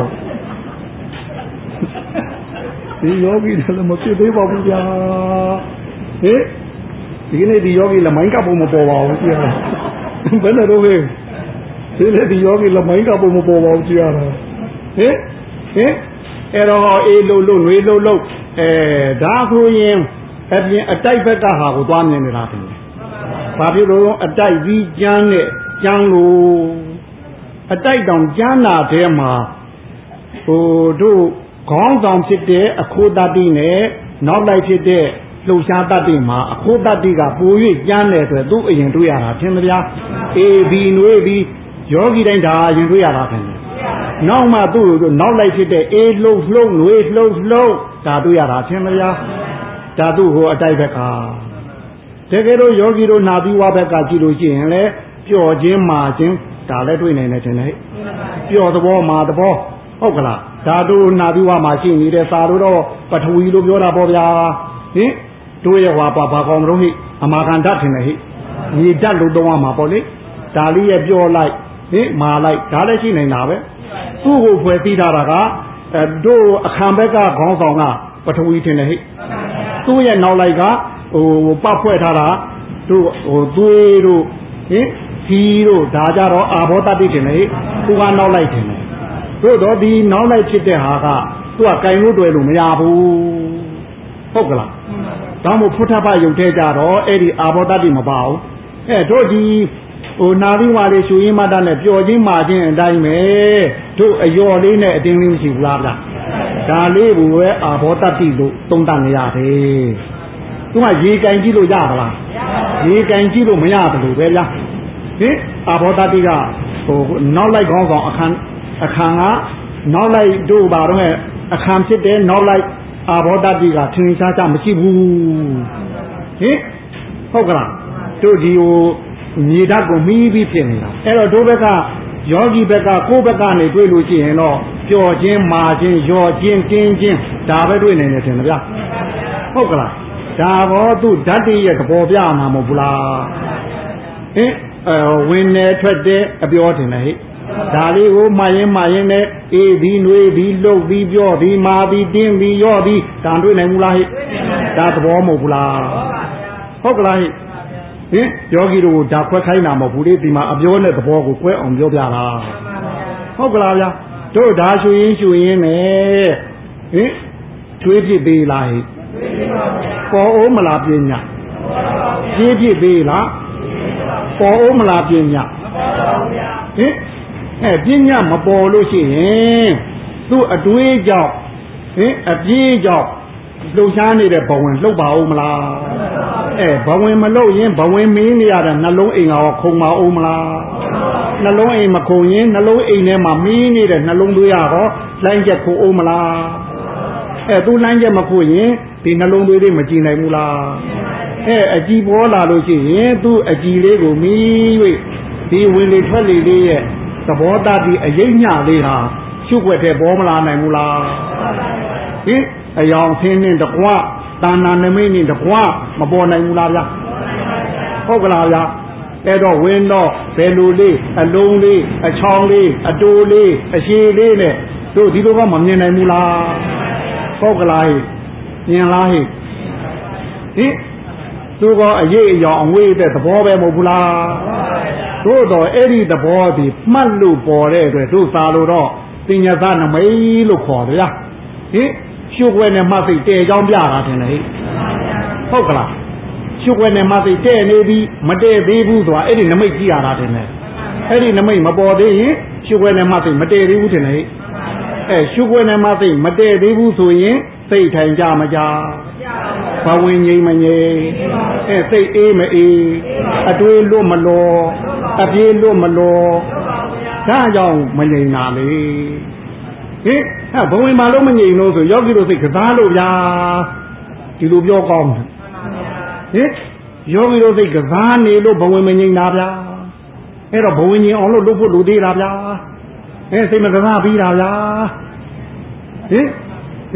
ဒီယောဂီနဲ့လည်းမဖြစ်သေးပါဘူးဗျာဟင်ဒီနေ့ဒီယောဂီလည်းမိုင်းကပုံမပေါ်ပါဘူးကြည့်ရဘယ်နဲ့တော့ဟဲ့ဒီနေ့ဒီယောဂီလည်းမိုင်းကပုံမပေါ်ပါဘူးကြည့်ရတာဟင်ဟင်အဲ့တော့အေးလို့လို့နှွေးလို့လို့အဲဒါဆိုရင်အပြင်အတိုက်ဘက်ကဟာကိုသွားမြင်နေတာတင်ဘာဖြစ်လို့အတိုက်ပြီးကျမ်းနဲ့ကျမ်းလို့အတိုက်တောင်ကျမ်းနာထဲမှာဟိုတို့ခေါင်းဆောင်ဖြစ်တဲ့အခိုးတတိနဲ့နောက်လိုက်ဖြစ်တဲ့လှုပ်ရှားတတ်တယ်မှာအခိုးတတ်ကပို၍ကျမ်းတယ်ဆိုသူ့အရင်တွေ့ရတာထင်မလားအေးဒီနွေးပြီးယောဂီတိုင်းဒါအရင်တွေ့ရတာထင်တယ်နောက်မှသူ့နောက်လိုက်ဖြစ်တဲ့အေးလှုပ်လှုပ်နွေးလှုပ်လှုပ်ဒါတွေ့ရတာထင်မလားဒါသူ့ဟိုအတိုက်ဘက်ကတကယ်လို့ယောဂီတို့နာပြီးဝါဘက်ကကြည့်လို့ရှိရင်လေပျော်ခြင်းမာခြင်းဒါလည်းတွေ့နိုင်တယ်ထင်တယ်ပျော်သဘောမာသဘောဟုတ်ကလားဒါတို့နာပြီးဝါမှာရှိနေတဲ့စာတို့တော့ပထဝီလို့ပြောတာပေါ့ဗျာဟင်တို့ရဲ့ဟွာပါဘာကောင်းမလို့ဟိအမာကန်ဓာတ်ထင်တယ်ဟိညီဓာတ်လို့တော့မှာပေါ့လေဒါလေးရဲ့ပြောလိုက်ဟင်မာလိုက်ဒါလည်းရှိနေတာပဲသူ့ကိုဖွဲ့သိထားတာကအဲတို့အခမ်းဘက်ကခေါင်းဆောင်ကပထဝီထင်တယ်ဟိသူ့ရဲ့နောက်လိုက်ကဟိုပတ်ဖွဲ့ထားတာတို့ဟိုသွေးတို့ဟင်ခီးတို့ဒါကြတော့အာဘောတတိထင်တယ်ဟိသူကနောက်လိုက်ထင်တယ်တို့တော့ဒီနောက်လိုက်ဖြစ်တဲ့ဟာကသူကကင်လို့တွေ့လို့မရဘူးဟုတ်ကလားဒါမို့ဖုထဖယုတ်ထဲကြတော့အဲ့ဒီအာဘောတတိမပါဘူးအဲတို့ဒီဟိုနာပြီးမှလေးရှူရင်းမတတ်နဲ့ပျော်ခြင်းမာခြင်းအတိုင်းပဲတို့အယော်လေးနဲ့အတင်းလေးမရှိဘူးလားဗျဒါလေးကိုပဲအာဘောတတိလို့သုံးတတ်နေရတယ်သူကရေကင်ကြည့်လို့ရပါလားရေကင်ကြည့်လို့မရတယ်လို့ပဲဗျာဟင်အာဘောတတိကဟိုနောက်လိုက်ခေါင်းဆောင်အခန်းအခန်းကနောက်လိုက်တို့ပါတော့အခန်းဖြစ်တဲ့နောက်လိုက်အာဘောတတိကထင်ရှားချမရှိဘူးဟင်ဟုတ်ကလားတို့ဒီဟိုမြေဓာတ်ကိုမီးပြီးဖြစ်နေတာအဲ့တော့တို့ဘက်ကယောဂီဘက်ကကိုယ့်ဘက်ကနေတွေ့လို့ရှိရင်တော့ပျော်ခြင်းမာခြင်းရော့ခြင်းတင်းခြင်းဒါပဲတွေ့နိုင်တယ်ထင်တယ်ဗျာဟုတ်ကလားဒါဘောသူဓာတ်တည်းရဲ့သဘောပြမှာမဟုတ်ဘူးလားဟင်အဲဝင်နေထွက်တဲ့အပြောတင်တယ်ဟိဒါလေးကိုမှားရင်မှားရင်နဲ့အေးဒီနွေးဒီလှုပ်ဒီပြောဒီမာဒီတင်းဒီရော့ဒီဒါတွေ့နိုင်ဘူးလားဟိဒါသဘောမဟုတ်ဘူးလားဟုတ်ကလားဟိဟင်ယောဂီတို့ဒါခွဲခိုင်းတာမဟုတ်ဘူးလေဒီမှာအပြောနဲ့သဘောကိုကွဲအောင်ပြောပြတာဟုတ်ကလားဗျာတို့ဒါရှူရင်းရှူရင်းနဲ့ဟင်ထွေးဖြစ်သေးလားဟိပေါ်အောင်မလားပညာပြေးဖြစ်သေးလားပေါ်အောင်မလားပညာဟင်အဲပညာမပေါ်လို့ရှိရင်သူ့အတွေးကြောင့်ဟင်အပြေးကြောင့်လှုပ်ရှားနေတဲ့ဘဝင်လှုပ်ပါဦးမလားအဲဘဝင်မလှုပ်ရင်ဘဝင်မင်းနေရတဲ့နှလုံးအိမ်ကခုံမအောင်မလားနှလုံးအိမ်မခုံရင်နှလုံးအိမ်ထဲမှာမင်းနေတဲ့နှလုံးသွေးရောလိုင်းချက်ခုံအောင်မလားအဲသူလိုင်းချက်မခုံရင်ဒီနှလုံးသွေးလေးမကြည်နိုင်ဘူးလားအဲအကြည်ပေါ်လာလို့ရှိရင်သူ့အကြည်လေးကိုမီး၍ဒီဝင်လေထွက်လေလေးရဲ့သဘောတတ်ပြီးအရေးညလေးဟာရှုပ်ွက်တဲ့ပေါ်မလာနိုင်ဘူးလားဟင်အယောင်ဆင်းနဲ့တကွာတာနာနမိတ်နဲ့တကွာမပေါ်နိုင်ဘူးလားဗျာဟုတ်ကလားဗျာအဲ့တော့ဝင်းတော့ဘယ်လိုလေးအလုံးလေးအချောင်းလေးအတိုးလေးအရှိလေးနဲ့တို့ဒီလိုကမမြင်နိုင်ဘူးလားဟုတ်ကလားဟိမြင်လားဟိဟင်သူကအရေးအယောင်အဝေးတဲ့သဘောပဲမဟုတ်ဘူးလားတို့တော့အဲ့ဒီသဘောဒီမှတ်လို့ပေါ်တဲ့အတွက်တို့သာလို့တော့ပညာသနမိတ်လို့ခေါ်တယ်ဗျာဟင်ရှုပ်ွယ်နဲ့မှတ်စိတ်တဲကြောင်းပြတာထင်တယ်ဟိဟုတ်ကလားရှုပ်ွယ်နဲ့မှတ်စိတ်တဲနေပြီးမတဲသေးဘူးဆိုတာအဲ့ဒီနမိတ်ကြည့်ရတာထင်တယ်အဲ့ဒီနမိတ်မပေါ်သေးရင်ရှုပ်ွယ်နဲ့မှတ်စိတ်မတဲသေးဘူးထင်တယ်အဲရှုပ်ွယ်နဲ့မှတ်စိတ်မတဲသေးဘူးဆိုရင်စိတ်ထိုင်ကြမကြဘဝင်ငြိမ်မငြိမ်အဲစိတ်အေးမအေးအတွေးလွတ်မလောအပြေးလွတ်မလောဒါကြောင့်မငြိမ်တာလေဟင်အဲဘဝင်မှာလို့မငြိမ်လို့ဆိုယောဂီတို့စိတ်ကစားလို့ဗျာဒီလိုပြောကောင်းတယ်ဟင်ယောဂီတို့စိတ်ကစားနေလို့ဘဝင်မငြိမ်တာဗျာအဲ့တော့ဘဝင်ငြိမ်အောင်လို့လုပ်ဖို့လိုသေးတာဗျာအဲစိတ်မကစားပြီးတာဗျာဟင်ဟ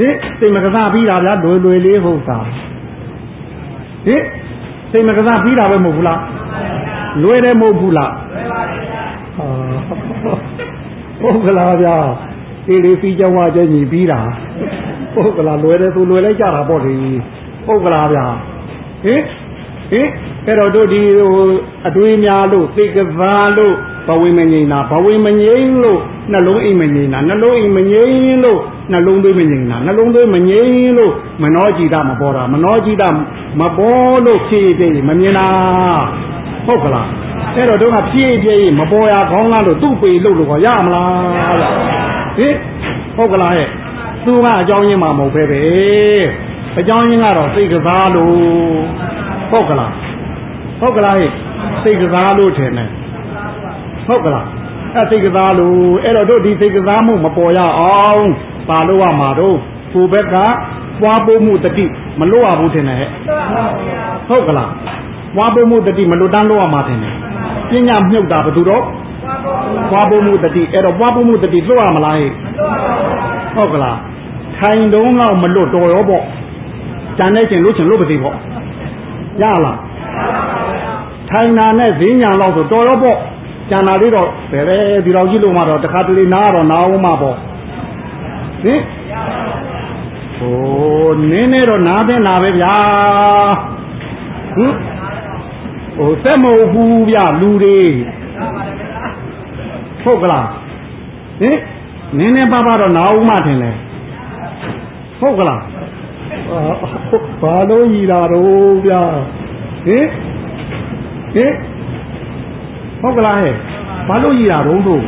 ဟင်စိတ်မကစားပြီးတာဗျာလွယ်လွယ်လေးဟုတ်တာဟင်စိတ်မကစားပြီးတာပဲမဟုတ်ဘူးလားလွယ်တယ်မဟုတ်ဘူးလားဟုတ်ကလားဗျာအေးလေးပြီးကြောင်းဝကျညီပြီးတာဟုတ်ကလားလွယ်တယ်သူလွယ်လိုက်ကြတာပေါ့လေဟုတ်ကလားဗျာဟင်ဟင်အဲ့တော့တို့ဒီဟိုအတွေးများလို့သိကစားလို့ဘဝမငြိမ်တာဘဝမငြိမ်လို့နှလုံးအိမ်မငြိမ်တာနှလုံးအိမ်မငြိမ်လို့နှလုံးသွေးမငြိမ်တာနှလုံးသွေးမငြိမ်လို့မနောကြည်တာမပေါ်တာမနောကြည်တာမပေါ်လို့ဖြစ်ပြည့်မမြင်တာဟုတ်ကလားအဲ့တော့တို့ကဖြစ်ပြည့်မပေါ်ရခေါင်းလားလို့သူ့ပေလို့လို့ခေါ်ရမလားဟင်ဟုတ်ကလားဟဲ့သူကအကြောင်းရင်းမှမဟုတ်ပဲပဲအကြောင်းရင်းကတော့စိတ်ကစားလို့ဟုတ်ကလားဟုတ်ကလားဟဲ့စိတ်ကစားလို့ထင်တယ်ဟုတ်ကလားအဲ့စိတ်ကစားလို့အဲ့တော့တို့ဒီစိတ်ကစားမှုမပေါ်ရအောင်ပါလို့ရမှာတော့ကိုဘက်ကပွားပိုးမှုတတိမလို့ရဘူးထင်တယ်ဟဲ့ဟုတ်ကလားပွားပိုးမှုတတိမလို့တန်းလို့ရမှာထင်တယ်ပညာမြုပ်တာဘယ်သူတော့ပွားပိုးမှုတတိအဲ့တော့ပွားပိုးမှုတတိလွတ်ရမလားဟဲ့ဟုတ်ကလားထိုင်တုံးတော့မလွတ်တော်ရောပေါ့ကြံနေချင်းလွတ်ချင်လွတ်ပါသေးပေါ့ရလားထိုင်နာနဲ့ဈဉ္ညာလောက်ဆိုတော်ရောပေါ့ကျန်တာလေးတော့ဘယ်ပဲဒီလောက်ကြီးလို့မှတော့တခါတလေနားတော့နားအောင်မှပေါ့ဟင်ဟိုနင်းနေတော့နားပဲနားပဲဗျာဟင်ဟိုသက်မဟုတ်ဘူးဗျလူတွေဟုတ်ကလားဟင်နင်းနေပါပါတော့နားအောင်မှထင်တယ်ဟုတ်ကလားဘာလို့ကြီးတာတော့ဗျာဟင်ဟင်ဟုတ်ကလားဟဲ့ဘာလို့ကြီးတာတော့တို့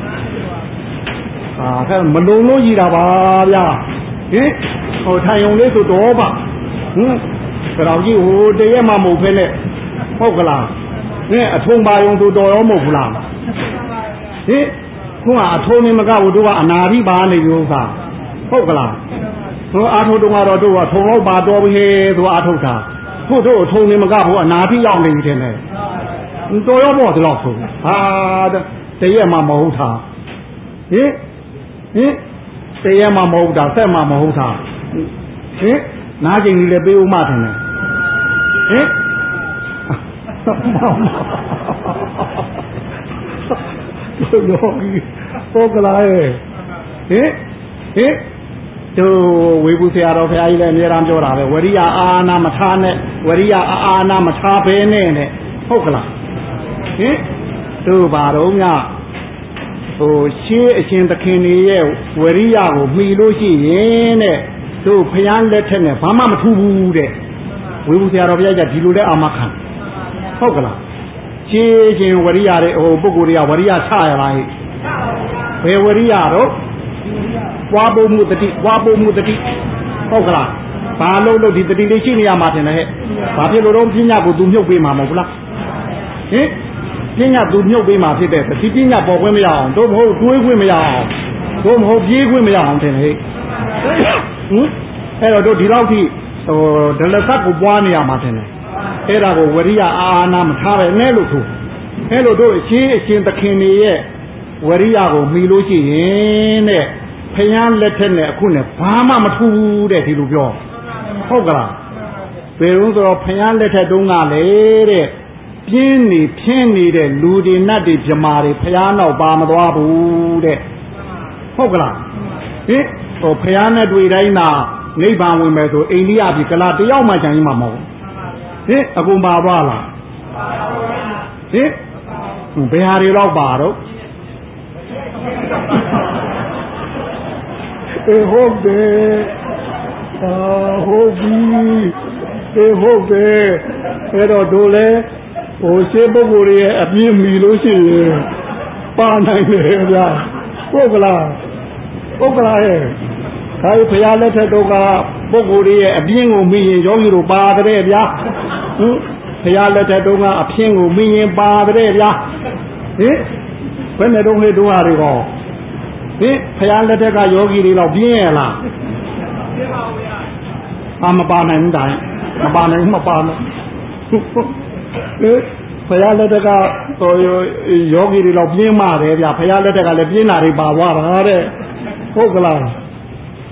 အာကဲမလုံလို့ကြီးတာပါဗျာဟင်ဟိုထိုင်ုံလေးဆိုတော့ပါဟင်ကြောင်ကြီးဟိုတရက်မှမဟုတ်ဖဲနဲ့ဟုတ်ကလားဟင်အထုံပါယုံဆိုတော်ရောမဟုတ်ဘူးလားဟင်ခုကအထုံနေမကဘူးတို့ကအနာပြီးပါနေပြီဥစ္စာဟုတ်ကလားဟိုအာထုံတုံးကတော့တို့ကထုံတော့ပါတော်ပြီဟဲ့ဆိုအာထုံတာခုတို့အထုံနေမကဘူးအနာပြီးရောက်နေပြီတဲ့နဲ့တော်ရောပေါ့ဒီလောက်ဆိုဟာတရက်မှမဟုတ်တာဟင်ဟင်တရက်မှမဟုတ်တာဆက်မှမဟုတ်တာဟင်နားကျင်ကြီးလည်းပေးဦးမထင်တယ်ဟင်တို့ရောကြီးပေါ့ကလားဟင်ဟင်တို့ဝေဘူးဆရာတော်ဘုရားကြီးလည်းအများအားပြောတာပဲဝရိယအာနာမထားနဲ့ဝရိယအာနာမထားဘဲနဲ့နဲ့ဟုတ်ကလားဟင်တို့ဘာတော့ညဟိုရှေးအရှင်သခင်တွေရဲ့ဝရိယကိုမှီလို့ရှိရင်တဲ့တို့ဖျားလက်ထက်နဲ့ဘာမှမထူးဘူးတဲ့ဝေဘူးဆရာတော်ဘုရားကဒီလိုလဲအာမခံဟုတ်ကလားရှေးရှင်ဝရိယတွေဟိုပုဂ္ဂိုလ်တွေကဝရိယချရလားဘယ်ဝရိယတော့ပွားပုံမှုတတိပွားပုံမှုတတိဟုတ်ကလားဘာလို့လို့ဒီတတိလေးရှိနေရမှာထင်တယ်ဟဲ့ဘာဖြစ်လို့တော့ပညာကိုသူမြုပ်ပေးမှာမဟုတ်ဘူးလားဟင်ပညာသူမြုပ်ပေးမှာဖြစ်တဲ့ဒီပညာပေါ်ခွင့်မရအောင်တို့မဟုတ်တွေးခွင့်မရအောင်တို့မဟုတ်ပြေးခွင့်မရအောင်ထင်တယ်ဟဲ့ဟင်အဲ့တော့တို့ဒီလောက်ထိဟိုဒလသတ်ကိုပွားနေရမှာထင်တယ်အဲ့ဒါကိုဝရိယအာနာမထားပဲနဲ့လို့ဆိုအဲ့လိုတို့အချင်းအချင်းသခင်တွေရဲ့ဝရိယကိုမှီလို့ရှိရင်တဲ့ဖျားလက်ထက်နဲ့အခုနဲ့ဘာမှမထူးတဲ့ဒီလိုပြောဟုတ်ကလားဘယ်လိုဆိုတော့ဖျားလက်ထက်တုန်းကလေတဲ့ပြင်းနေဖြင်းနေတဲ့လူတွေနတ်တွေပြမာတွေဖျားနောက်ပါမသွားဘူးတဲ့ဟုတ်ကလားဟင်ဟိုဖျားနဲ့တွေ့တိုင်းသာနိဗ္ဗာန်ဝင်မယ်ဆိုအိန္ဒိယပြည်ကလာတယောက်မှကြံရင်မှမဟုတ်ဟင်အကုန်ပါသွားလားဟင်ဘယ်ဟာတွေတော့ပါတော့အေးဟုတ်တယ်အာဟုတ်ပြီအေးဟုတ်တယ်အဲ့တော့တို့လဲဟိုရှင်းပုဂ္ဂိုလ်ရဲ့အပြင်းမီလို့ရှိရင်ပါနိုင်တယ်ဗျာဟုတ်ကလားဟုတ်ကလားရဲ့ဒါဘုရားလက်ထက်တော့ကပုဂ္ဂိုလ်ရဲ့အပြင်းကိုမီရင်ယောဂီတို့ပါတယ်ဗျာဟင်ဘုရားလက်ထက်တော့ကအပြင်းကိုမီရင်ပါတယ်ဗျာဟင်ဘယ်နဲ့တော့ဟဲ့တို့ဟာတွေကောဟင်ဘုရားလက်ထက်ကယောဂီတွေတော့ပြင်းရလားပြင်းပါဘူးဗျာအာမပါနိုင်ဘူးတိုင်မပါနိုင်မပါနဲ့ဟင်ဘုရားလက်ထက်ကဟိုယောဂီတွေတော့ပြင်းမာတယ်ဗျာဘုရားလက်ထက်ကလည်းပြင်းတာတွေပါသွားတာတဲ့ဟုတ်ကလားဟ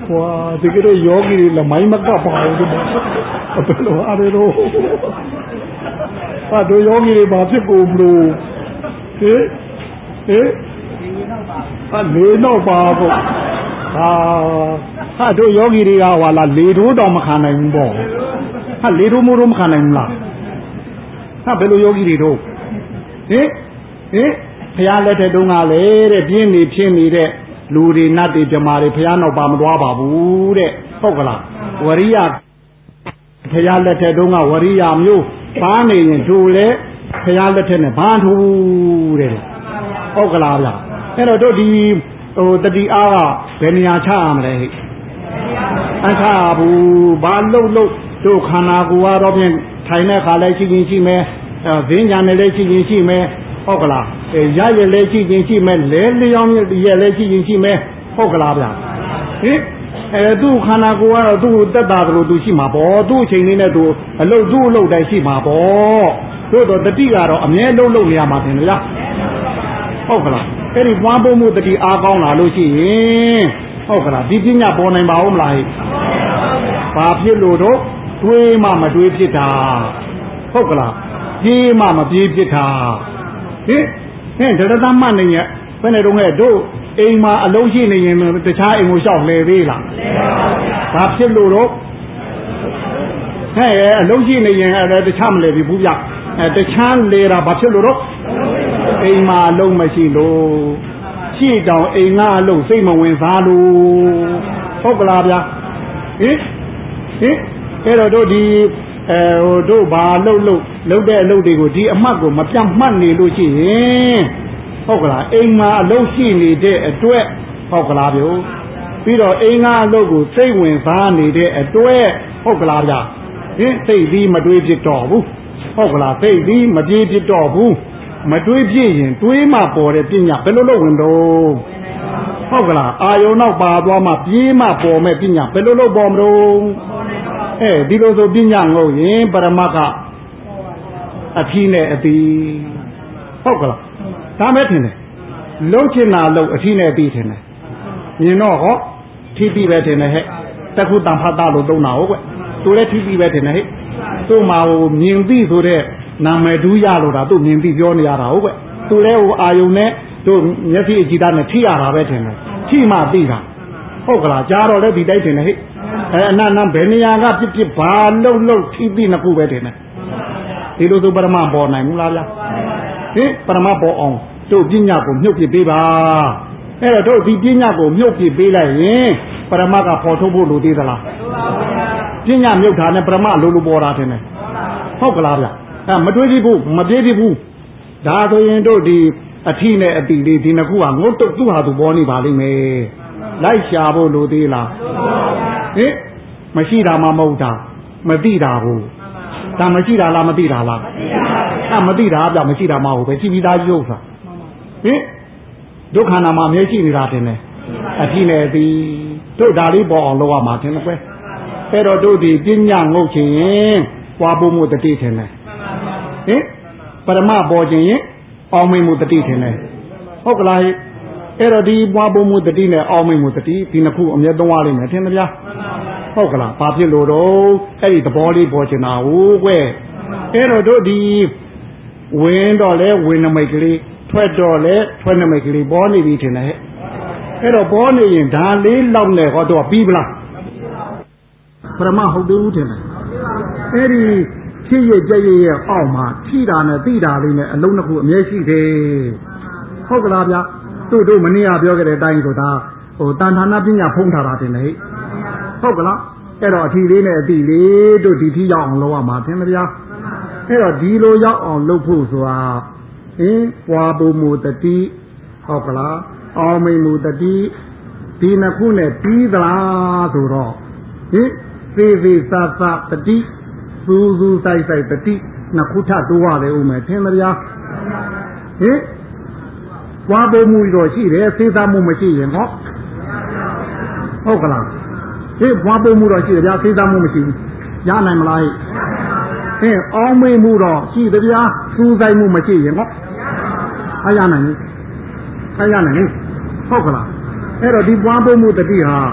ကွာဒီကလေးယောဂီတွေလမိုင်းမကပ်ပါဘူးဒီမှာဘယ်လိုအားရတော့ဟာတို့ယောဂီတွေဘာဖြစ်ကုန်မလို့ဟေးဟေးဟာလေတော့ပါပေါ့ဟာဟာတို့ယောဂီတွေကဟွာလာလေတိုးတော့မခံနိုင်ဘူးပေါ့ဟာလေတိုးမိုးတော့မခံနိုင်ဘူးလားဟာဘယ်လိုယောဂီတွေတို့ဟေးဟေးဘုရားလက်ထက်တုန်းကလေတဲ့ပြင်းနေဖြစ်နေတဲ့လူတွေနတ်တွေဓမ္မတွေဘုရားနောက်ပါမသွားပါဘူးတဲ့ဟုတ်ကလားဝရိယဘုရားလက်ထက်တုန်းကဝရိယမျိုးပါနေရင်တို့လေဘုရားလက်ထက်နဲ့ဘာထူးတဲ့ဟုတ်ကလားဗျအဲ့တော့တို့ဒီဟိုတတိအားကဘယ်နေရာချရမလဲဟဲ့အခါဘူးဘာလို့လို့တို့ခန္ဓာကိုယ်ကတော့ဖြင့်ထိုင်တဲ့ခါလဲရှိရင်ရှိမယ်ဇင်းညာနဲ့လည်းရှိရင်ရှိမယ်ဟုတ်ကလားရရလည်းရှိရင်ရှိမယ်လဲလျောင်းရလည်းရှိရင်ရှိမယ်ဟုတ်ကလားဗျဟင်အဲသူ့ခန္ဓာကိုယ်ကတော့သူ့တက်တာတို့သူရှိမှာပေါ့သူ့အချိန်လေးနဲ့သူအလုတ်သူ့အလုတ်တိုင်းရှိမှာပေါ့တို့တော့တတိကတော့အမြဲလုံးလုံးနေရမှာတင်ဗျာဟုတ်ကလားအဲ့ဒီပွားဖို့မှုတတိအားကောင်းလာလို့ရှိရင်ဟုတ်ကလားဒီပညာပေါ်နိုင်ပါဦးမလားဟဲ့ဘာဖြစ်လို့တော့တွေးမှမတွေးဖြစ်တာဟုတ်ကလားပြေးမှမပြေးဖြစ်တာဟင်ဟင်ဒရတမနေရဘယ်နဲ့တော့ဟဲ့တို့အိမ်မှာအလုံးရှိနေရင်တခြားအိမ်ကိုရှောက်လေသေးလားဘာဖြစ်လို့တော့ဟဲ့အလုံးရှိနေရင်အဲတခြားမလဲဘူးဗျအဲတခြားလေတာဘာဖြစ်လို့တော့အိမ်မှာအလုံးမရှိလို့ရှိတောင်အိမ်ကအလုံးစိတ်မဝင်စားလို့ဟုတ်ကလားဗျဟင်ဟင်အဲ့တော့တို့ဒီအဲဟိုတို့ဘာလှုပ်လှုပ်လှုပ်တဲ့အလုပ်တွေကိုဒီအမှတ်ကိုမပြတ်မှတ်နေလို့ရှိရင်ဟုတ်ကလားအိမ်မှာအလုပ်ရှိနေတဲ့အတွက်ဟုတ်ကလားဗျပြီးတော့အိမ်ကအလုပ်ကိုစိတ်ဝင်စားနေတဲ့အတွက်ဟုတ်ကလားဗျဟင်စိတ်ပြီးမတွေးဖြစ်တော့ဘူးဟုတ်ကလားစိတ်ပြီးမပြေးဖြစ်တော့ဘူးမတွေးဖြစ်ရင်တွေးမှပေါ်တဲ့ပညာဘယ်လိုလုပ်ဝင်တော့ဟုတ်ကလားအာယုံနောက်ပါသွားမှပြေးမှပေါ်မဲ့ပညာဘယ်လိုလုပ်ပေါ်မလို့အဲဒီလိုဆိုပညာငုတ်ရင်ပရမတ်ကအထီးနဲ့အတီးဟုတ်ကလားဒါမဲ့ထင်တယ်လုံးချင်တာလုံးအထီးနဲ့အတီးထင်တယ်မြင်တော့ဟောထီးပြီးပဲထင်တယ်ဟဲ့တခုတန်ဖတ်တာလို့သုံးတာဟုတ်ကွသူလည်းထီးပြီးပဲထင်တယ်ဟဲ့သူ့မှာဟိုမြင်ပြီးဆိုတဲ့နာမည်ဒူးရလို့တာသူမြင်ပြီးပြောနေရတာဟုတ်ကွသူလည်းဟိုအာယုံနဲ့တို့မျက်စိအကြည့်သားနဲ့ထိရတာပဲထင်တယ်ထိမှသိတာဟုတ်ကလားကြားတော့လည်းဒီတိုက်ထင်တယ်ဟဲ့အဲအနန္တဘယ်နေရာကဖြစ်ဖြစ်ဘာလုံလုံထိပြီးနှစ်ခုပဲထင်တယ်ဒီလိုဆိုပရမပေါ်နိုင်ဘူးလားဗျာဟင်ပရမပေါ်အောင်တို့ပညာကိုမြုပ်ပြပေးပါအဲ့တော့တို့ဒီပညာကိုမြုပ်ပြပေးလိုက်ရင်ပရမကပေါ်ထုတ်ဖို့လိုသေးသလားပညာမြုပ်တာနဲ့ပရမလိုလိုပေါ်တာထင်တယ်ဟုတ်ကလားဗျအဲမတွေးကြည့်ဘူးမပြေးကြည့်ဘူးဒါဆိုရင်တို့ဒီအထီးနဲ့အပီလေးဒီနှစ်ခုကငုတ်တုတ်သူ့ဟာသူပေါ်နေပါလိမ့်မယ်လိုက်ရှာဖို့လိုသေးလားဟင်မရှိတာမှမဟုတ်တာမသိတာဘူးဒါမရှိတာလားမသိတာလားအဲမသိတာပြမရှိတာမှဟုတ်ပဲကြည့်ပြီးသားရုပ်ဆိုတာဟင်ဒုက္ခနာမှာအမြဲရှိနေတာတင်တယ်အထီးနဲ့ဒီတို့ဒါလေးပေါ်အောင်လုပ်ရမှာတင်တယ်ကွအဲ့တော့တို့ဒီပညာငုတ်ခြင်းရင်ပွားဖို့မှုတတိထင်တယ်ဟင်ပရမပေါ်ခြင်းရင်အောင်မိမှုတတိထင်တယ်ဟုတ်ကလားအဲ့တော့ဒီပွားဖို့မှုတတိနဲ့အောင်မိမှုတတိဒီနှစ်ခုအမြဲသုံးရလိမ့်မယ်ထင်မလားဟုတ်ကလားဘာဖြစ်လို့တော့အဲ့ဒီသဘောလေးပေါ်ချင်တာဟုတ်ကွအဲ့တော့တို့ဒီဝင်တော့လဲဝင်နမိတ်ကလေးထွက်တော့လဲထွက်နမိတ်ကလေးပေါ်နေပြီထင်တယ်အဲ့တော့ပေါ်နေရင်ဒါလေးလောက်နဲ့ဟောတော့ပြီးပလားပရမဟုတ်သေးဘူးထင်တယ်အဲ့ဒီဖြစ်ရကြရဲ့ရဲ့အောက်မှာထိတာနဲ့သိတာလေးနဲ့အလုံးတစ်ခုအမြဲရှိတယ်ဟုတ်ကလားဗျတို့တို့မနေ့ကပြောခဲ့တဲ့အတိုင်းဆိုတာဟိုတန်ဌာနပညာဖုံးထားတာတင်လေဟုတ်ကလားအဲ့တော့အထီလေးနဲ့အတိလေးတို့ဒီထီရောက်အောင်လုပ်ရမှာထင်မလားအဲ့တော့ဒီလိုရောက်အောင်လုပ်ဖို့ဆိုတာဟင်ပွားဖို့မူတတိဟုတ်ကလားအောင်မိန်မူတတိဒီနှစ်ခုနဲ့ပြီးသလားဆိုတော့ဟင်သေးသေးသာသာတတိစူးစူးဆိုင်ဆိုင်တတိနှစ်ခုထတိုးရတယ်ဦးမယ်ထင်မလားဟင်ပွားဖို့မူတော့ရှိတယ်သေသာမှုမရှိရင်ဟောဟုတ်ကလားဟင်ပွားဖို့မူတော့ရှိတယ်ဗျာသေသာမှုမရှိဘူးရနိုင်မလားဟင်အောင်မေးမှုတော့ရှိတယ်ဗျာစူးဆိုင်မှုမရှိရင်ဟောအားရနိုင်ဘူးအားရနိုင်ဘူးဟုတ်ကလားအဲ့တော့ဒီပွားဖို့မူတတိဟာ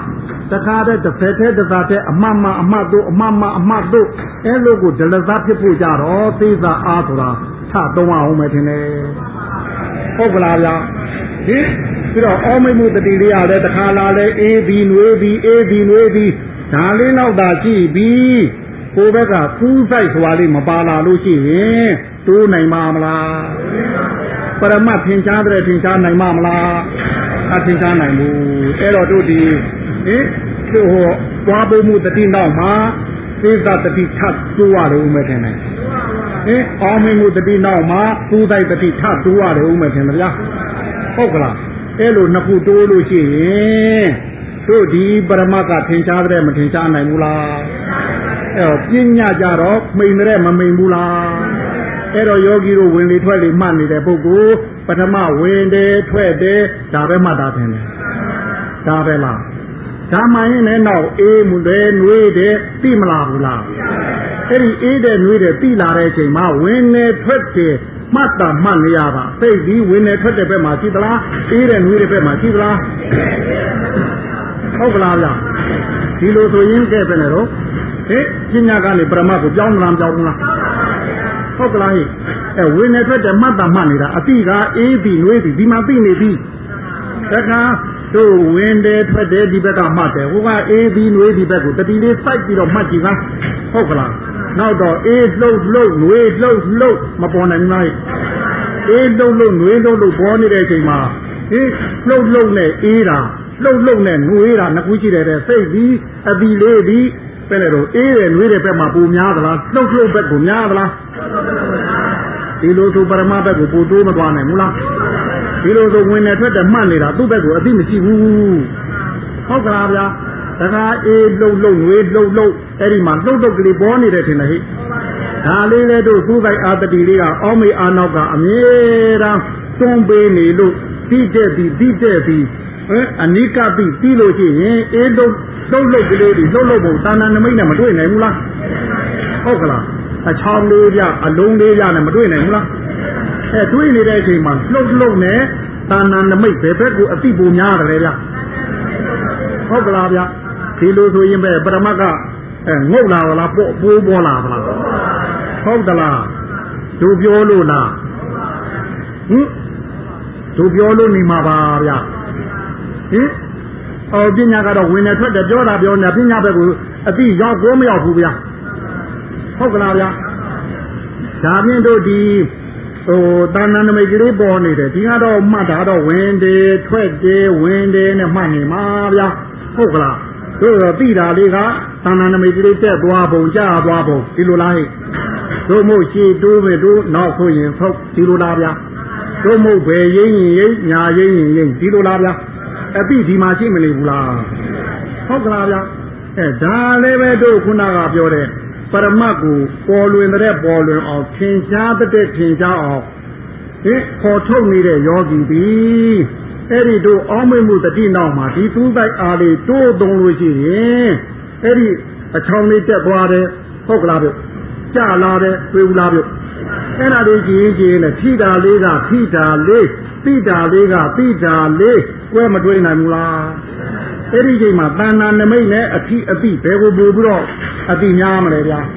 တခါတည်းတစ်ဖက်တည်းတစ်သားတည်းအမမအမတို့အမမအမတို့အဲလိုကိုဒလစားဖြစ်ဖို့ကြတော့သေသာအားဆိုတာထသုံးအောင်မယ်ထင်တယ်ဟုတ်ကလားဗျာဟင်ပြီးတော့အောမိတ်မှုတတိလေးရလဲတခါလာလဲအေးပြီးနွေးပြီးအေးပြီးနွေးပြီးဒါလေးတော့သာကြည့်ပြီးကိုယ်ဘက်ကကူးဆိုင်ဆိုတာလေးမပါလာလို့ရှိရင်တိုးနိုင်မှာမလားပရမတ်ထင်ရှားတဲ့ထင်ရှားနိုင်မှာမလားအထင်ရှားနိုင်ဘူးအဲ့တော့တို့ဒီဟင်တို့ဟောပွားဖို့မှုတတိနောက်မှာသေသာတတိထပ်တိုးရတယ်ဦးမယ်ထင်တယ်ဟင်အောမိတ်မှုတတိနောက်မှာကူးဆိုင်တတိထပ်တိုးရတယ်ဦးမယ်ထင်တယ်ဗျာဟုတ်ကလားအဲ့လိုနှစ်ခုတိုးလို့ရှိရင်တို့ဒီပရမတ်ကထင်ရှားတဲ့မထင်ရှားနိုင်ဘူးလားအဲ့တော့ပညာကြတော့မိန်တဲ့မမိန်ဘူးလားအဲ့တော့ယောဂီတို့ဝင်လေထွက်လေမှတ်နေတဲ့ပုဂ္ဂိုလ်ပထမဝင်တယ်ထွက်တယ်ဒါပဲမှတ်တာထင်တယ်ဒါပဲလားဒါမှရင်လည်းနောက်အေးမှုတယ်နှွေးတယ်သိမလားဘူးလားအဲ့ဒီအေးတယ်နှွေးတယ်သိလာတဲ့အချိန်မှာဝင်နေထွက်တယ်မှတ်တာမှတ်နေရပါစိတ်ကြီးဝင်နေထွက်တဲ့ဘက်မှာရှိသလားအေးတယ်နှွေးတဲ့ဘက်မှာရှိသလားဟုတ်ကလားဗျဒီလိုဆိုရင်ကဲပဲနဲ့တော့ဟဲ့ပညာကနေပရမတ်ကိုပြောင်းလာမပြောင်းဘူးလားဟုတ်ကလားဟဲ့အဲဝိနေထွက်တဲ့မှတ်တာမှတ်နေတာအတိကအေးပြီးနှွေးပြီးဒီမှာသိနေပြီတခါတို့ဝင်တယ်ထွက်တယ်ဒီဘက်ကမှတ်တယ်ဟိုကအေးပြီးနှွေးဒီဘက်ကိုတတိလေးစိုက်ပြီးတော့မှတ်ကြည့်လားဟုတ်ကလားနောက်တော့အေးလှုပ်လှုပ်နှွေးလှုပ်လှုပ်မပေါ်နိုင်ဘူးလားအေးလှုပ်လှုပ်နှွေးလှုပ်လှုပ်ပေါ်နေတဲ့အချိန်မှာဟေးလှုပ်လှုပ်နဲ့အေးတာလှုပ်လှုပ်နဲ့နှွေးတာနှစ်ခုရှိတယ်တဲ့စိတ်ပြီးအပီလေးပြီးပဲလေတော့အေးတယ်နှွေးတယ်ဘက်မှာပူများသလားလှုပ်လှုပ်ဘက်ကိုများသလားဒီလိုဆိုပရမတ်ဘက်ကိုပူတိုးမသွားနိုင်ဘူးလားဒီလိုဆိုဝင်နေထွက်တယ်မှတ်နေတာသူ့ဘက်ကိုအသိမရှိဘူးဟုတ်ကလားဗျာတခါအေးလှုပ်လှုပ်နှွေးလှုပ်လှုပ်အဲ့ဒီမှာလှုပ်လှုပ်ကလေးပေါ်နေတယ်ထင်တယ်ဟိဒါလေးလေတို့သူ့ပိုက်အာတတိလေးကအောမေအာနောက်ကအမြဲတမ်းတွန်းပေးနေလို့တိတဲ့ပြီးတိတဲ့ပြီးဟဲ့အနိကပိပြီးလို့ရှိရင်အေးလှုပ်လှုပ်လှုပ်ကလေးတွေလှုပ်လှုပ်ဖို့တာဏနမိတ်နဲ့မတွေ့နိုင်ဘူးလားဟုတ်ကလားအချောင်းလေးပြအလုံးလေးပြနဲ့မတွေ့နိုင်ဘူးလားအဲတွေ့နေတဲ့အချိန်မှာလှုပ်လှုပ်နဲ့တာဏနမိတ်ဘယ်ဘက်ကိုအတိပူများတယ်ဗျဟုတ်ကလားဗျဒီလိုဆိုရင်ပဲပရမတ်ကအဲငုတ်လာလားပို့ပိုးပေါ်လာမလားဟုတ်သလားသူပြောလို့လားဟင်သူပြောလို့နေမှာပါဗျဟင်အော်ပညာကတော့ဝင်နေထွက်တယ်ပြောတာပြောနေပညာဘက်ကိုအတိရောက်ကိုမရောက်ဘူးဗျာဟုတ်ကလားဗျာဒါဖြင့်တို့ဒီဟိုတာဏနမိတ်ကလေးပေါ်နေတယ်ဒီကတော့မှတ်တာတော့ဝင်တယ်ထွက်တယ်ဝင်တယ်နဲ့မှတ်နေမှာဗျာဟုတ်ကလားတို့တော့သိတာလေးကတာဏနမိတ်ကလေးတက်သွားပုံကျသွားပုံဒီလိုလားဟဲ့တို့မို့ရှည်တိုးပဲတို့နောက်ဆိုရင်ဖုတ်ဒီလိုလားဗျာတို့မို့ဘယ်ရင်းရင်ရိပ်ညာရင်းရင်ရိပ်ဒီလိုလားဗျာအတိဒီမှာရှိမနေဘူးလားဟုတ်ကလားဗျာအဲဒါလည်းပဲတို့ခုနကပြောတဲ့ပရမတ်ကိုပေါ်လွင်တဲ့ပေါ်လွင်အောင်ထင်ရှားတဲ့ထင်ရှားအောင်ဟင်ခေါ်ထုတ်နေတဲ့ယောဂီပြီးအဲ့ဒီတို့အောမိတ်မှုတတိနောက်မှာဒီသူ့တိုက်အားလေးတိုးသုံးလို့ရှိရင်အဲ့ဒီအချောင်းလေးတက်သွားတယ်ဟုတ်ကလားဗျကြလာတယ်တွေ့ဘူးလားဗျအဲ့ဒါလေးကြည့်ကြည့်နဲ့ထိတာလေးကထိတာလေးပိတာလေးကပိတာလေးကွဲမတွေ့နိုင်ဘူးလားအဲ့ဒီချိန်မှာတဏ္ဍာနမိတ်နဲ့အထိအပိဘယ်ကိုပူပြီးတော့အပိများမလဲဗျာ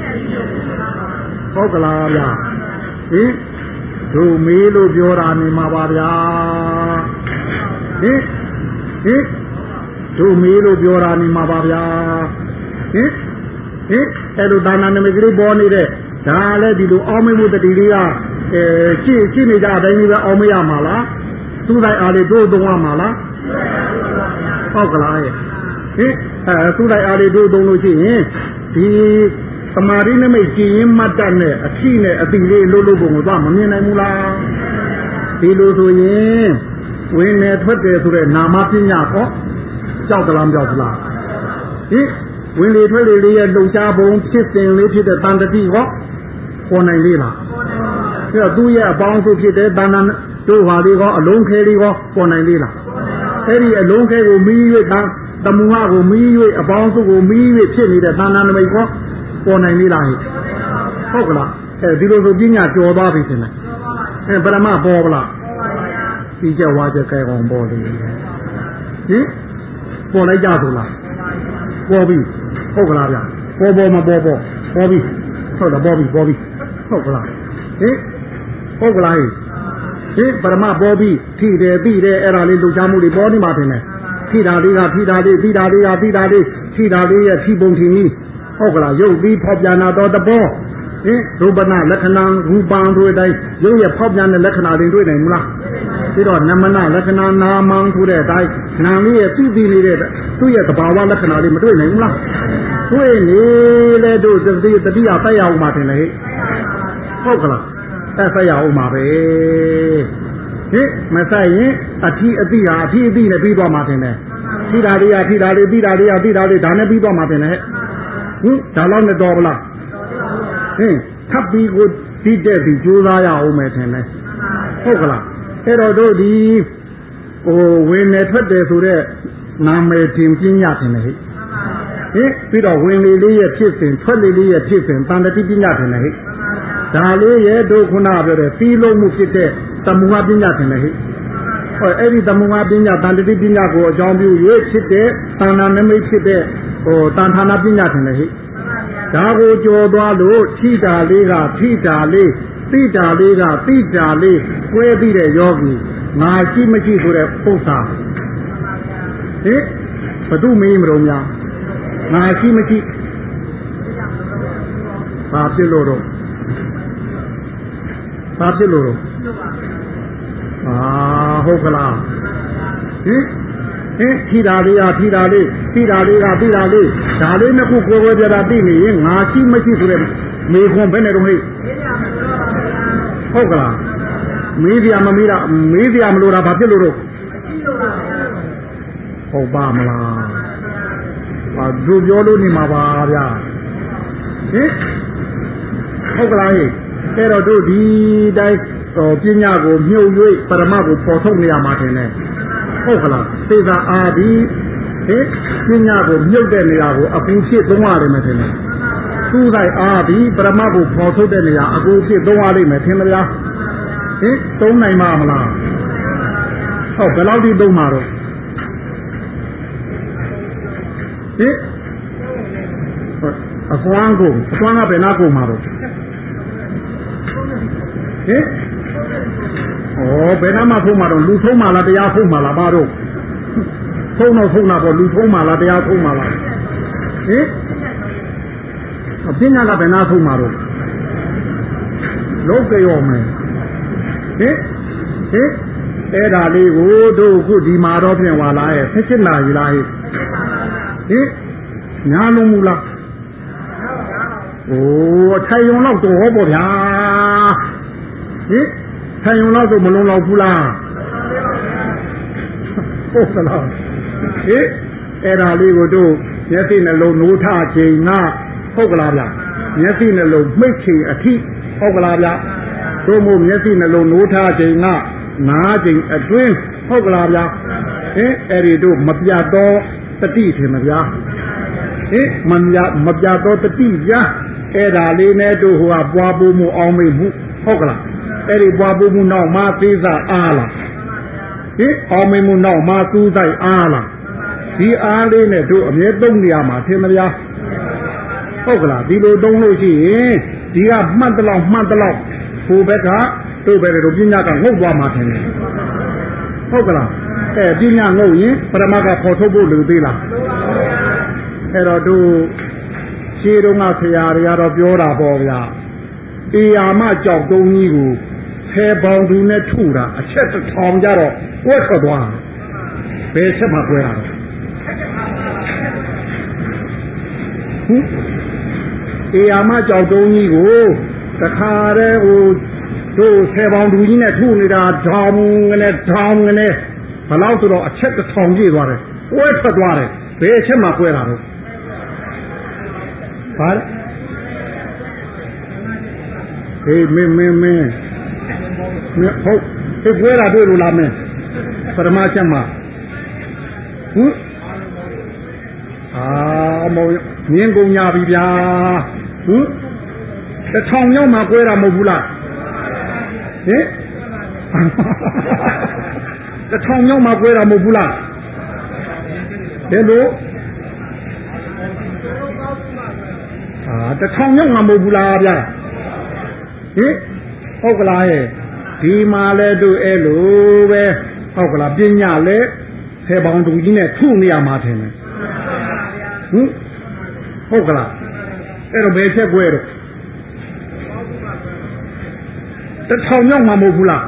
ဟုတ်ကလားဗျာဟင်တို့မေးလို့ပြောတာနေမှာပါဗျာဟင်ဟင်တို့မေးလို့ပြောတာနေမှာပါဗျာဟင်ဟင်အဲ့လိုတဏ္ဍာနမိတ်ကလေးပေါ်နေတဲ့ဒါလည်းဒီလိုအောင်းမမှုတတိလေးကအဲကြည့်ကြည့်နေကြအတိုင်းကြီးပဲအောင်းမရမှာလားသူ့တိုင်းအားလေးတို့သုံးရမှာလားဟုတ်ကလားရဲ့ဟင်အဲသူ့တိုင်းအားလေးတို့သုံးလို့ရှိရင်ဒီသမာဓိနမိတ်ကြည်ရင်မှတ်တတ်နဲ့အထိနဲ့အတိလေးလှုပ်လှုပ်ပုံကိုတော့မမြင်နိုင်ဘူးလားဒီလိုဆိုရင်ဝင်နေထွက်တယ်ဆိုတဲ့နာမပညာဟောကြောက်သလားမကြောက်ဘူးလားဟင်ဝင်လေထွက်လေလေးရဲ့လှုပ်ရှားပုံဖြစ်စဉ်လေးဖြစ်တဲ့တန်တတိဟောပေါ်နိုင်လေးလားအဲ့တော့သူ့ရဲ့အပေါင်းစုဖြစ်တဲ့တဏ္ဍာတို့ဟာလေးကောအလုံးခဲလေးကောပေါ်နိုင်လေးလားအဲ့ဒီအလုံးခဲကိုမီး၍တမူဟကိုမီး၍အပေါင်းစုကိုမီး၍ဖြစ်နေတဲ့တဏ္ဍာနမိတ်ကောပေါ်နိုင်လေးလားဟုတ်ကလားအဲဒီလိုဆိုပညာကျော်သွားပြီထင်တယ်အဲပရမပေါ်ပလားဒီကြဝါကြကဲကောင်ပေါ်လေဟင်ပေါ်လိုက်ကြဆိုလားပေါ်ပြီဟုတ်ကလားဗျပေါ်ပေါ်မပေါ်ပေါ်ပေါ်ပြီဟုတ်တယ်ပေါ်ပြီပေါ်ပြီဟုတ်ကလားဟင်ဟုတ်ကလားဟင်ပရမပေါ်ပြီထိတယ်ပြီးတယ်အဲ့ဒါလေးလှူချမှုတွေပေါ်နေမှာတင်တယ်ထိတာလေးကထိတာလေးပြီးတာလေးကပြီးတာလေးထိတာလေးရဲ့ထိပုံထင်ကြီးဟုတ်ကလားရုပ်ပြီးဖောက်ပြန်တော့တပေါ်ဟင်ရူပနာလက္ခဏာရူပံတို့တိုင်းရုပ်ရဲ့ဖောက်ပြန်တဲ့လက္ခဏာတွေတွေ့နိုင်မလားပြီးတော့နမနလက္ခဏာနာမံဆိုတဲ့အတိုင်းနာမည်ရဲ့သိသိနေတဲ့သူ့ရဲ့သဘာဝလက္ခဏာလေးမတွေ့နိုင်ဘူးလားတွေ့နေလေတို့သတိတတိယပတ်ရအောင်မှာတင်လေဟုတ်ကလားအဲ့ဆက်ရအောင်မှာပဲဟင်မဆိုင်ရင်အထီးအတိဟာအထီးအတိနဲ့ပြီးသွားမှာတင်တယ်ထိတာလေးကထိတာလေးပြီးတာလေးကပြီးတာလေးဒါနဲ့ပြီးသွားမှာတင်တယ်ဟင်ဒါတော့နဲ့တော်ဗလားဟင်ထပ်ပြီးကိုတိတဲ့ပြီးကြိုးစားရအောင်မယ်ထင်တယ်ဟုတ်ကလားအဲ့တော့တို့ဒီဟိုဝင်နေထွက်တယ်ဆိုတော့နာမည်တင်ပြညာတင်တယ်ဟဲ့ဟင်ပြီးတော့ဝင်လေလေးရဲ့ဖြစ်စဉ်ထွက်လေလေးရဲ့ဖြစ်စဉ်တန်တတိပညာတင်တယ်ဟဲ့ဒါလေးရဲ့တို့ခုနပြောတဲ့ပြီးလုံးမှုဖြစ်တဲ့တမူဟာပညာတင်တယ်ဟဲ့ဟောအဲ့ဒီတမူဟာပညာတန်တတိပညာကိုအကြောင်းပြု၍ဖြစ်တဲ့တဏ္ဍာနမိတ်ဖြစ်တဲ့ဟိုတန်ဌာနာပညာတင်တယ်ဟဲ့ဒါကိုကြော်သွားလို့ထိတာလေးကထိတာလေးသိတာလေးကသိတာလေးကွဲပြီးတဲ့ယောဂီငါရှိမရှိဆိုတဲ့ပု္ပ္ပာဟင်ဘု து မေးမလို့များငါရှိမရှိဘာဖြစ်လို့တော့ဘာဖြစ်လို့တော့အာဟုတ်ကလားဟင်ဟင်ထိတာလေးကထိတာလေးသိတာလေးကသိတာလေးဒါလေးနှစ်ခုကိုယ်ကိုယ်ပြတာသိနေရင်ငါရှိမရှိဆိုတဲ့မေခွန်ဘယ်နဲ့တော့ဟဲ့ဟုတ်ကလားမေးစရာမမေးတာမေးစရာမလိုတာဘာဖြစ်လို့တော့ဟုတ်ပါမလားဟာသူပြောလို့နေမှာပါဗျာဟင်ဟုတ်ကလားဟဲ့အဲ့တော့တို့ဒီတိုင်းပညာကိုမြုပ်၍ပရမတ်ကိုပေါ်ထုတ်နေရမှာတင်တယ်ဟုတ်ကလားသေသာအာဒီဟင်ပညာကိုမြုပ်တဲ့နေရာကိုအပူဖြစ်သုံးရတယ်မထင်နဲ့သူ့ဆိုင်အာဒီပရမတ်ကိုပေါ်ထုတ်တဲ့နေရာအပူဖြစ်သုံးရလိမ့်မယ်ထင်မလားဟင်သုံးနိုင်မှာမလားဟုတ်ဘယ်လောက်ထိသုံးမှာတော့ဟင်အကွမ်းကိုအကွမ်းကဘယ်နာကုန်မှာတော့ဟင်ဩဘယ်နာမှာဖုံးမှာတော့လူဖုံးမှာလားတရားဖုံးမှာလားဘာတော့ဖုံးတော့ဖုံးတာပေါ့လူဖုံးမှာလားတရားဖုံးမှာလားဟင်အပညာကဘယ်နာဖုံးမှာတော့လောကရောမယ်ဟင်ဟင်အဲ့ဒါလေးကိုတို့ခုဒီမှာတော့ပြင်ပါလားရဲ့ဆက်ချစ်နာကြီးလားဟဲ့ဟင်ညာလုံးမူလားโอ้ထိုင်ရုံတော့တော့ဟောပေါ့ဗျာဟင်ထိုင်ရုံတော့ဆိုမလုံးတော့ဘူးလားဟုတ်ကလားဟင်အဲ့ဒါလေးကိုတို့မျက်စိနှလုံးနိုးထချိန်ကဟုတ်ကလားဗျမျက်စိနှလုံးမိတ်ချိန်အထိဟုတ်ကလားဗျတို့မို့မျက်စိနှလုံးနိုးထချိန်ကနားချိန်အတွင်းဟုတ်ကလားဗျဟင်အဲ့ဒီတို့မပြတ်တော့တတိထင်မဗျာဟင်မမြမပြတ်တော့တတိဗျာအဲ့ဒါလေးနဲ့တို့ဟိုကပွားဖို့မှုအောင်မေ့မှုဟုတ်ကလားအဲ့ဒီပွားဖို့မှုနောက်မှသေးစားအားလားဟင်အောင်မေ့မှုနောက်မှသူးဆိုင်အားလားဒီအားလေးနဲ့တို့အမြဲသုံးနေရမှာထင်မလားဟုတ်ကလားဒီလိုသုံးလို့ရှိရင်ဒီကမှတ်တလောက်မှတ်တလောက်ဟိုဘက်ကတို့ပဲတို့ပညာကငုတ်သွားမှာထင်တယ်ဟုတ်ကလားအဲပညာငုတ်ရင်ပရမတ်ကပေါ်ထုတ်ဖို့လိုသေးလားအဲ့တော့တို့ခြေတုံးကဆရာတွေကတော့ပြောတာပေါ့ဗျာအေယာမကြောက်တုံးကြီးကိုဆယ်ပေါင်သူနဲ့ထုတာအချက်တစ်ထောင်ကြတော့ဝက်ထွက်သွားဘယ်ချက်မှပွဲတာတော့ဟင်အေယာမကြောက်တုံးကြီးကိုတခါတည်းဟိုတို့ဆယ်ပေါင်သူကြီးနဲ့ထုနေတာထောင်ငနဲ့ထောင်ငနဲ့ဘယ်လောက်ဆိုတော့အချက်တစ်ထောင်ပြည့်သွားတယ်ဝက်ထွက်သွားတယ်ဘယ်ချက်မှပွဲတာတော့ဘာဟေးမင်းမင်းမင်းဟုတ်ဒီပွဲတာတွေ့လို့လားမင်းပရမချက်မှာဟင်အာမောမြင်းကုန်ညာပြီဗျာဟင်တထောင်ရောက်မှပွဲတာမဟုတ်ဘူးလားဟင်တထောင်ရောက်မှပွဲတာမဟုတ်ဘူးလားဘယ်လိုအာတထောင်ရောက်မှာမဟုတ်ဘူးလားဗျာဟင်ဟုတ်ကလားဟဲ့ဒီမှာလဲတို့အဲ့လိုပဲဟုတ်ကလားပညာလဲဆယ်ပေါင်တူကြီးနဲ့ထုနေရမှာထင်တယ်ဟင်ဟုတ်ကလားအဲ့တော့ဘယ်ချက်ကွဲတော့တထောင်ရောက်မှာမဟုတ်ဘူးလား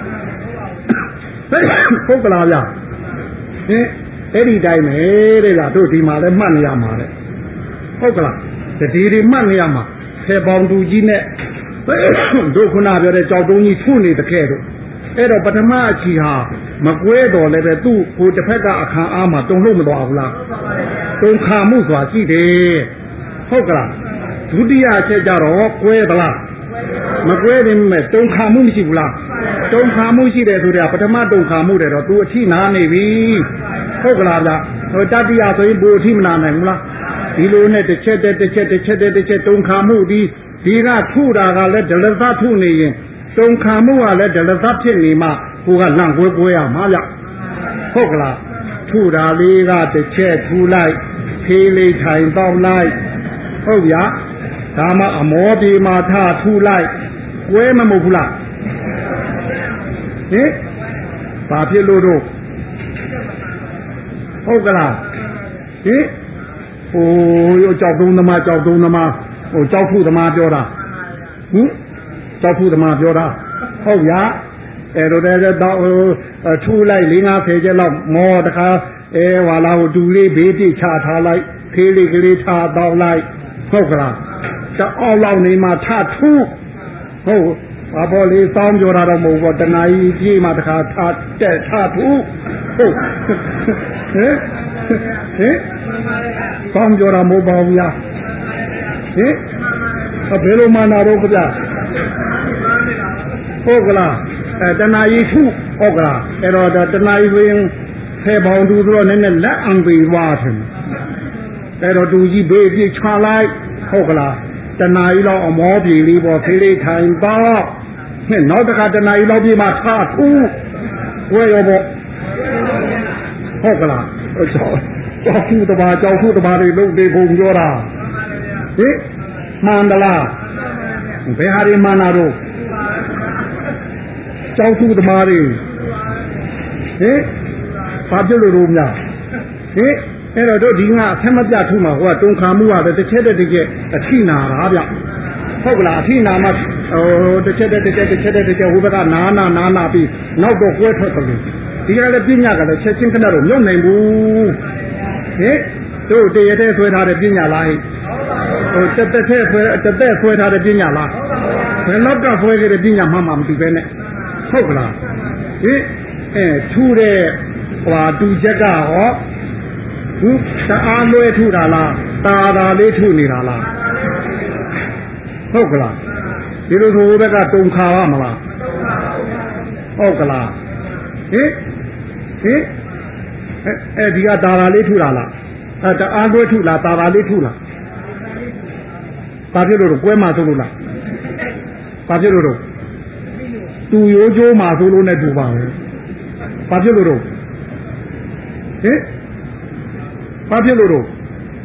ဟုတ်ကလားဗျာဟင်အဲ့ဒီတိုင်းပဲတဲ့လားတို့ဒီမှာလဲမှတ်နေရမှာတဲ့ဟုတ်ကလားတတိတွေမှတ်နေရမှာဆယ်ပေါင်တူကြီးနဲ့တို့ခုနပြောတဲ့ကြောက်တုံးကြီးထုနေတဲ့ခဲ့တို့အဲ့တော့ပထမအချီဟာမကွဲတော်လည်းပဲသူ့ကိုတစ်ဖက်ကအခါအားမှာတုံလို့မတော်ဘူးလားတုံခါမှုစွာရှိတယ်ဟုတ်ကလားဒုတိယအချက်ကြတော့ကွဲသလားမကွဲသေးမဲ့တုံခါမှုမရှိဘူးလားတုံခါမှုရှိတယ်ဆိုတော့ပထမတုံခါမှုတယ်တော့သူအထိနာနေပြီဟုတ်ကလားဗျဟိုတတိယဆိုရင်ဘူအထိမနာနိုင်ဘူးလားဒီလိုနဲ့တစ်ချက်တစ်ချက်တစ်ချက်တစ်ချက်တုံခါမှုဒီဒီကထုတာကလည်းဒလသထုနေရင်တုံခါမှုကလည်းဒလသဖြစ်နေမှကိုကလန့်ကွဲကွဲရမှာဗျဟုတ်ကလားထုတာလေးကတစ်ချက်ထူလိုက်ဖေးလေးထိုင်တော့လိုက်ဟုတ်ဗျာဒါမှအမောပြေမှာထထူလိုက်ကွဲမမဟုတ်ဘူးလားဟင်ဘာဖြစ်လို့တော့ဟုတ်ကလားဟင်ဟိုကြောက်တုံးသမားကြောက်တုံးသမားဟိုကြောက်ထုသမားပြောတာဟင်ကြောက်ထုသမားပြောတာဟုတ်ဗျာအဲ့တော့တော့ထူလိုက်၄၅ဆယ်ချက်လောက်မောတခါအဲဟွာလာဟိုတူလေးဘေးပြချထားလိုက်ဖေးလေးကလေးထားတော့လိုက်ဟုတ်ကလားတအောက်လောက်နေမှထထူဟုတ်ဘာပေါ်လေးစောင်းပြောတာတော့မဟုတ်ဘူးတဏှာကြီးကြီးမှတခါထတက်ထထူဟုတ်ဟင်ဟင်စောင်းပြောတာမဟုတ်ပါဘူးလားဟင်ဘယ်လိုမှနာတော့ကြဟုတ်ကလားအဲတဏှာကြီးထုဟုတ်ကလားအဲ့တော့တဏှာကြီးဆိုရင်ဆယ်ပေါင်တူဆိုတော့နည်းနည်းလက်အံပေးသွားတယ်အဲ့တော့တူကြီးဘေးပြချလိုက်ဟုတ်ကလားတဏှာကြီးတော့အမောပြေလေးပေါ်ဖေးလေးထိုင်တော့ဟဲ့နောက်တခါတဏှာကြီးတော့ပြေမှထထူဝဲရောပေါ့ဟုတ်ကလားကြောက်ကြောက်ခုတပါကြောက်ခုတပါတွေလုံးသေးပုံပြောတာဟင်မှန်တလားဘယ်ဟာတွေမှန်တာတော့ကြောက်ခုတပါတွေဟင်ဘာဖြစ်လို့လို့များဟင်အဲ့တော့တို့ဒီကအဆက်မပြထူမှာဟိုကတုံခါမှုကတစ်ချက်တစ်ချက်အထိနာတာဗျဟုတ်ကလားအထိနာမှဟိုတစ်ချက်တစ်ချက်တစ်ချက်တစ်ချက်ဟိုဘက်ကနာနာနာနာပြီးနောက်တော့ကွဲထွက်တယ်ဒီကလည်းပြညာကလည်းချက်ချင်းခဏတော့မြုပ်နိုင်ဘူးဟင်တို့တရတဲ့ဆွဲထားတဲ့ပြညာလားဟိုတက်တက်ဆွဲတက်တက်ဆွဲထားတဲ့ပြညာလားဘယ်တော့ကဆွဲခဲ့တဲ့ပြညာမှမှမတူပဲနဲ့ဟုတ်ကလားဟင်အဲထူတဲ့ဟွာတူချက်ကဟောဘူးတအားလွဲထုတာလားတာတာလေးထုနေတာလားဟုတ်ကလားဒီလိုဆိုဘက်ကတုံခါရမလားဟုတ်ကလားဟင်ဟင်အဲဒီကတာတာလေးထုတာလားအဲတအားလွဲထုလားတာတာလေးထုလားဘာဖြစ်လို့တော့ကွဲမှာဆိုလို့လားဘာဖြစ်လို့တော့သူရိုးကျိုးမှာဆိုလို့နဲ့တူပါပဲဘာဖြစ်လို့တော့ဟင်ဘာဖြစ်လို့တော့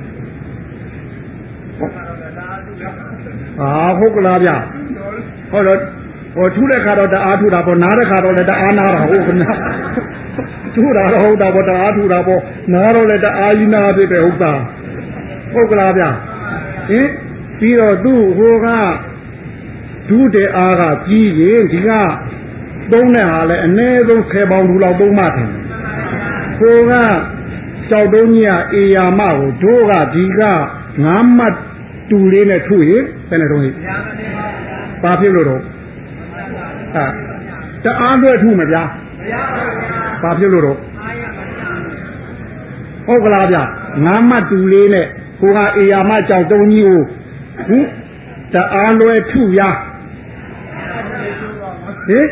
အာဟုတ်ကလားဗျဟောတော့ဟိုထူးတဲ့ခါတော့တအားထူတာပေါ့နားတဲ့ခါတော့လည်းတအားနာတာဟုတ်ကနားထူတာတော့ဟုတ်တာပေါ့တအားထူတာပေါ့နားတော့လည်းတအားကြီးနာဖြစ်တယ်ဟုတ်တာဟုတ်ကလားဗျဟင်ပြီးတော့သူ့ဟိုကဒုတဲ့အားကကြီးရင်ဒီကသုံးတဲ့ဟာလည်းအနည်းဆုံးဆယ်ပေါင်လူလောက်သုံးမှတယ်ဟိုကကြောက်တုံးကြီးကအေယာမကိုတို့ကဒီကငါးမှတ်တူလေးနဲ့ထုရင်ဘယ်နဲ့တော့ဟိဘာဖြစ်လို့တော့အဲတအားလွဲ့ထုမဗျာဘာဖြစ်လို့တော့ဟုတ်ကလားဗျငါးမှတ်တူလေးနဲ့ဟိုကအေယာမကြောက်တုံးကြီးကိုဟင်တအားလွဲ့ထုရဟင်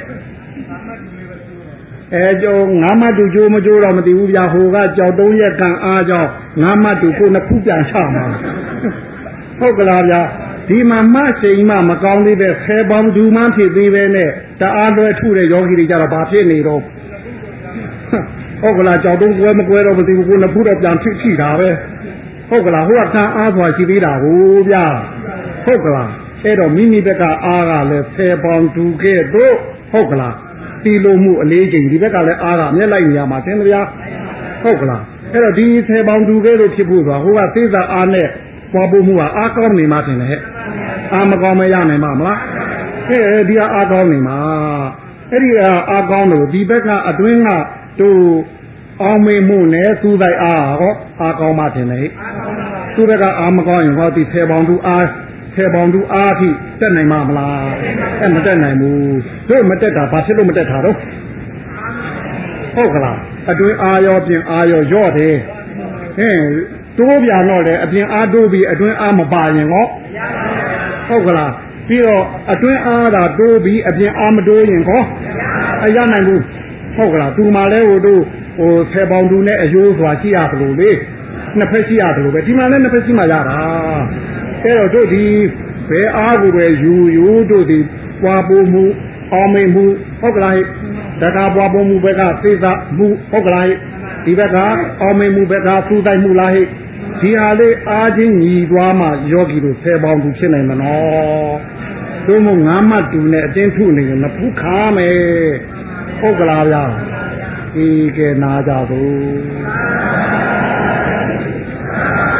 အဲကြောငါးမတူကျိုးမကျိုးတော့မသိဘူးဗျာဟိုကကြောက်သုံးရက်ကံအားကြောင့်ငါးမတူကိုနှစ်ခုပြန်ချမှာဟုတ်ကလားဗျာဒီမှာမစိန်မမကောင်းသေးတဲ့ဆယ်ပေါင်းဒူမှန်းဖြစ်သေးပဲနဲ့တအားလွဲထုတဲ့ယောဂီတွေကြတော့ဘာဖြစ်နေတော့ဟုတ်ကလားကြောက်သုံးကွဲမကွဲတော့မသိဘူးကိုနှစ်ခုတော့ပြန်ဖြစ်ရှိတာပဲဟုတ်ကလားဟိုကကံအားစွာရှိသေးတာဟိုဗျာဟုတ်ကလားအဲ့တော့မိမိဘက်ကအားကလည်းဆယ်ပေါင်တူခဲ့တော့ဟုတ်ကလားတီလိုမှုအလေးချိန်ဒီဘက်ကလည်းအားကမျက်လိုက်နေရမှာတင်ဗျာဟုတ်ကလားအဲ့တော့ဒီဆယ်ပေါင်တူခဲ့လို့ဖြစ်ဖို့ဆိုတာဟိုကသေစာအားနဲ့ပွားဖို့မှုကအားကောင်းနေမှတင်တယ်အားမကောင်းမရနိုင်မှာမလားအဲ့ဒီကအားကောင်းနေမှာအဲ့ဒီကအားကောင်းလို့ဒီဘက်ကအတွင်းကသူအောင်မေမှုနဲ့သူ့တိုက်အားဟောအားကောင်းမှတင်တယ်သူ့ဘက်ကအားမကောင်းရင်ဟောဒီဆယ်ပေါင်တူအားဆယ်ပေါင်တူအားဖြင့်တက်နိုင်မှာမလားအဲ့မတက်နိုင်ဘူးတို့မတက်တာဘာဖြစ်လို့မတက်တာတော့ဟုတ်ကလားအတွင်းအားရောပြင်အားရောရော့တယ်ဟင်းတိုးပြန်တော့လေအပြင်အားတိုးပြီးအတွင်းအားမပါရင်ဟောဟုတ်ကလားပြီးတော့အတွင်းအားသာတိုးပြီးအပြင်အားမတိုးရင်ဟောအရနိုင်ဘူးဟုတ်ကလားသူမှလည်းဟိုတို့ဟိုဆယ်ပေါင်တူနဲ့အယိုးဆိုတာရှိရတယ်လို့လေနှစ်ဖက်ရှိရတယ်လို့ပဲဒီမှာလည်းနှစ်ဖက်ရှိမှရတာအဲ့တော့တို့ဒီဘယ်အားကိုပဲယူယူတို့ဒီပွားပိုးမှုအောင်မေမှုဟုတ်ကလားတက္ကပွားပိုးမှုဘက်ကသေစာမှုဟုတ်ကလားဒီဘက်ကအောင်မေမှုဘက်ကစူးတိုက်မှုလားဟိဒီဟာလေးအားချင်းညီသွားမှယောဂီတို့ဆယ်ပေါင်တူဖြစ်နိုင်မနော်တို့မို့ငါးမှတ်တူနဲ့အတင်းထုနေရင်မဖူးခါမယ်ဟုတ်ကလားဗျာဒီကဲနာကြသို့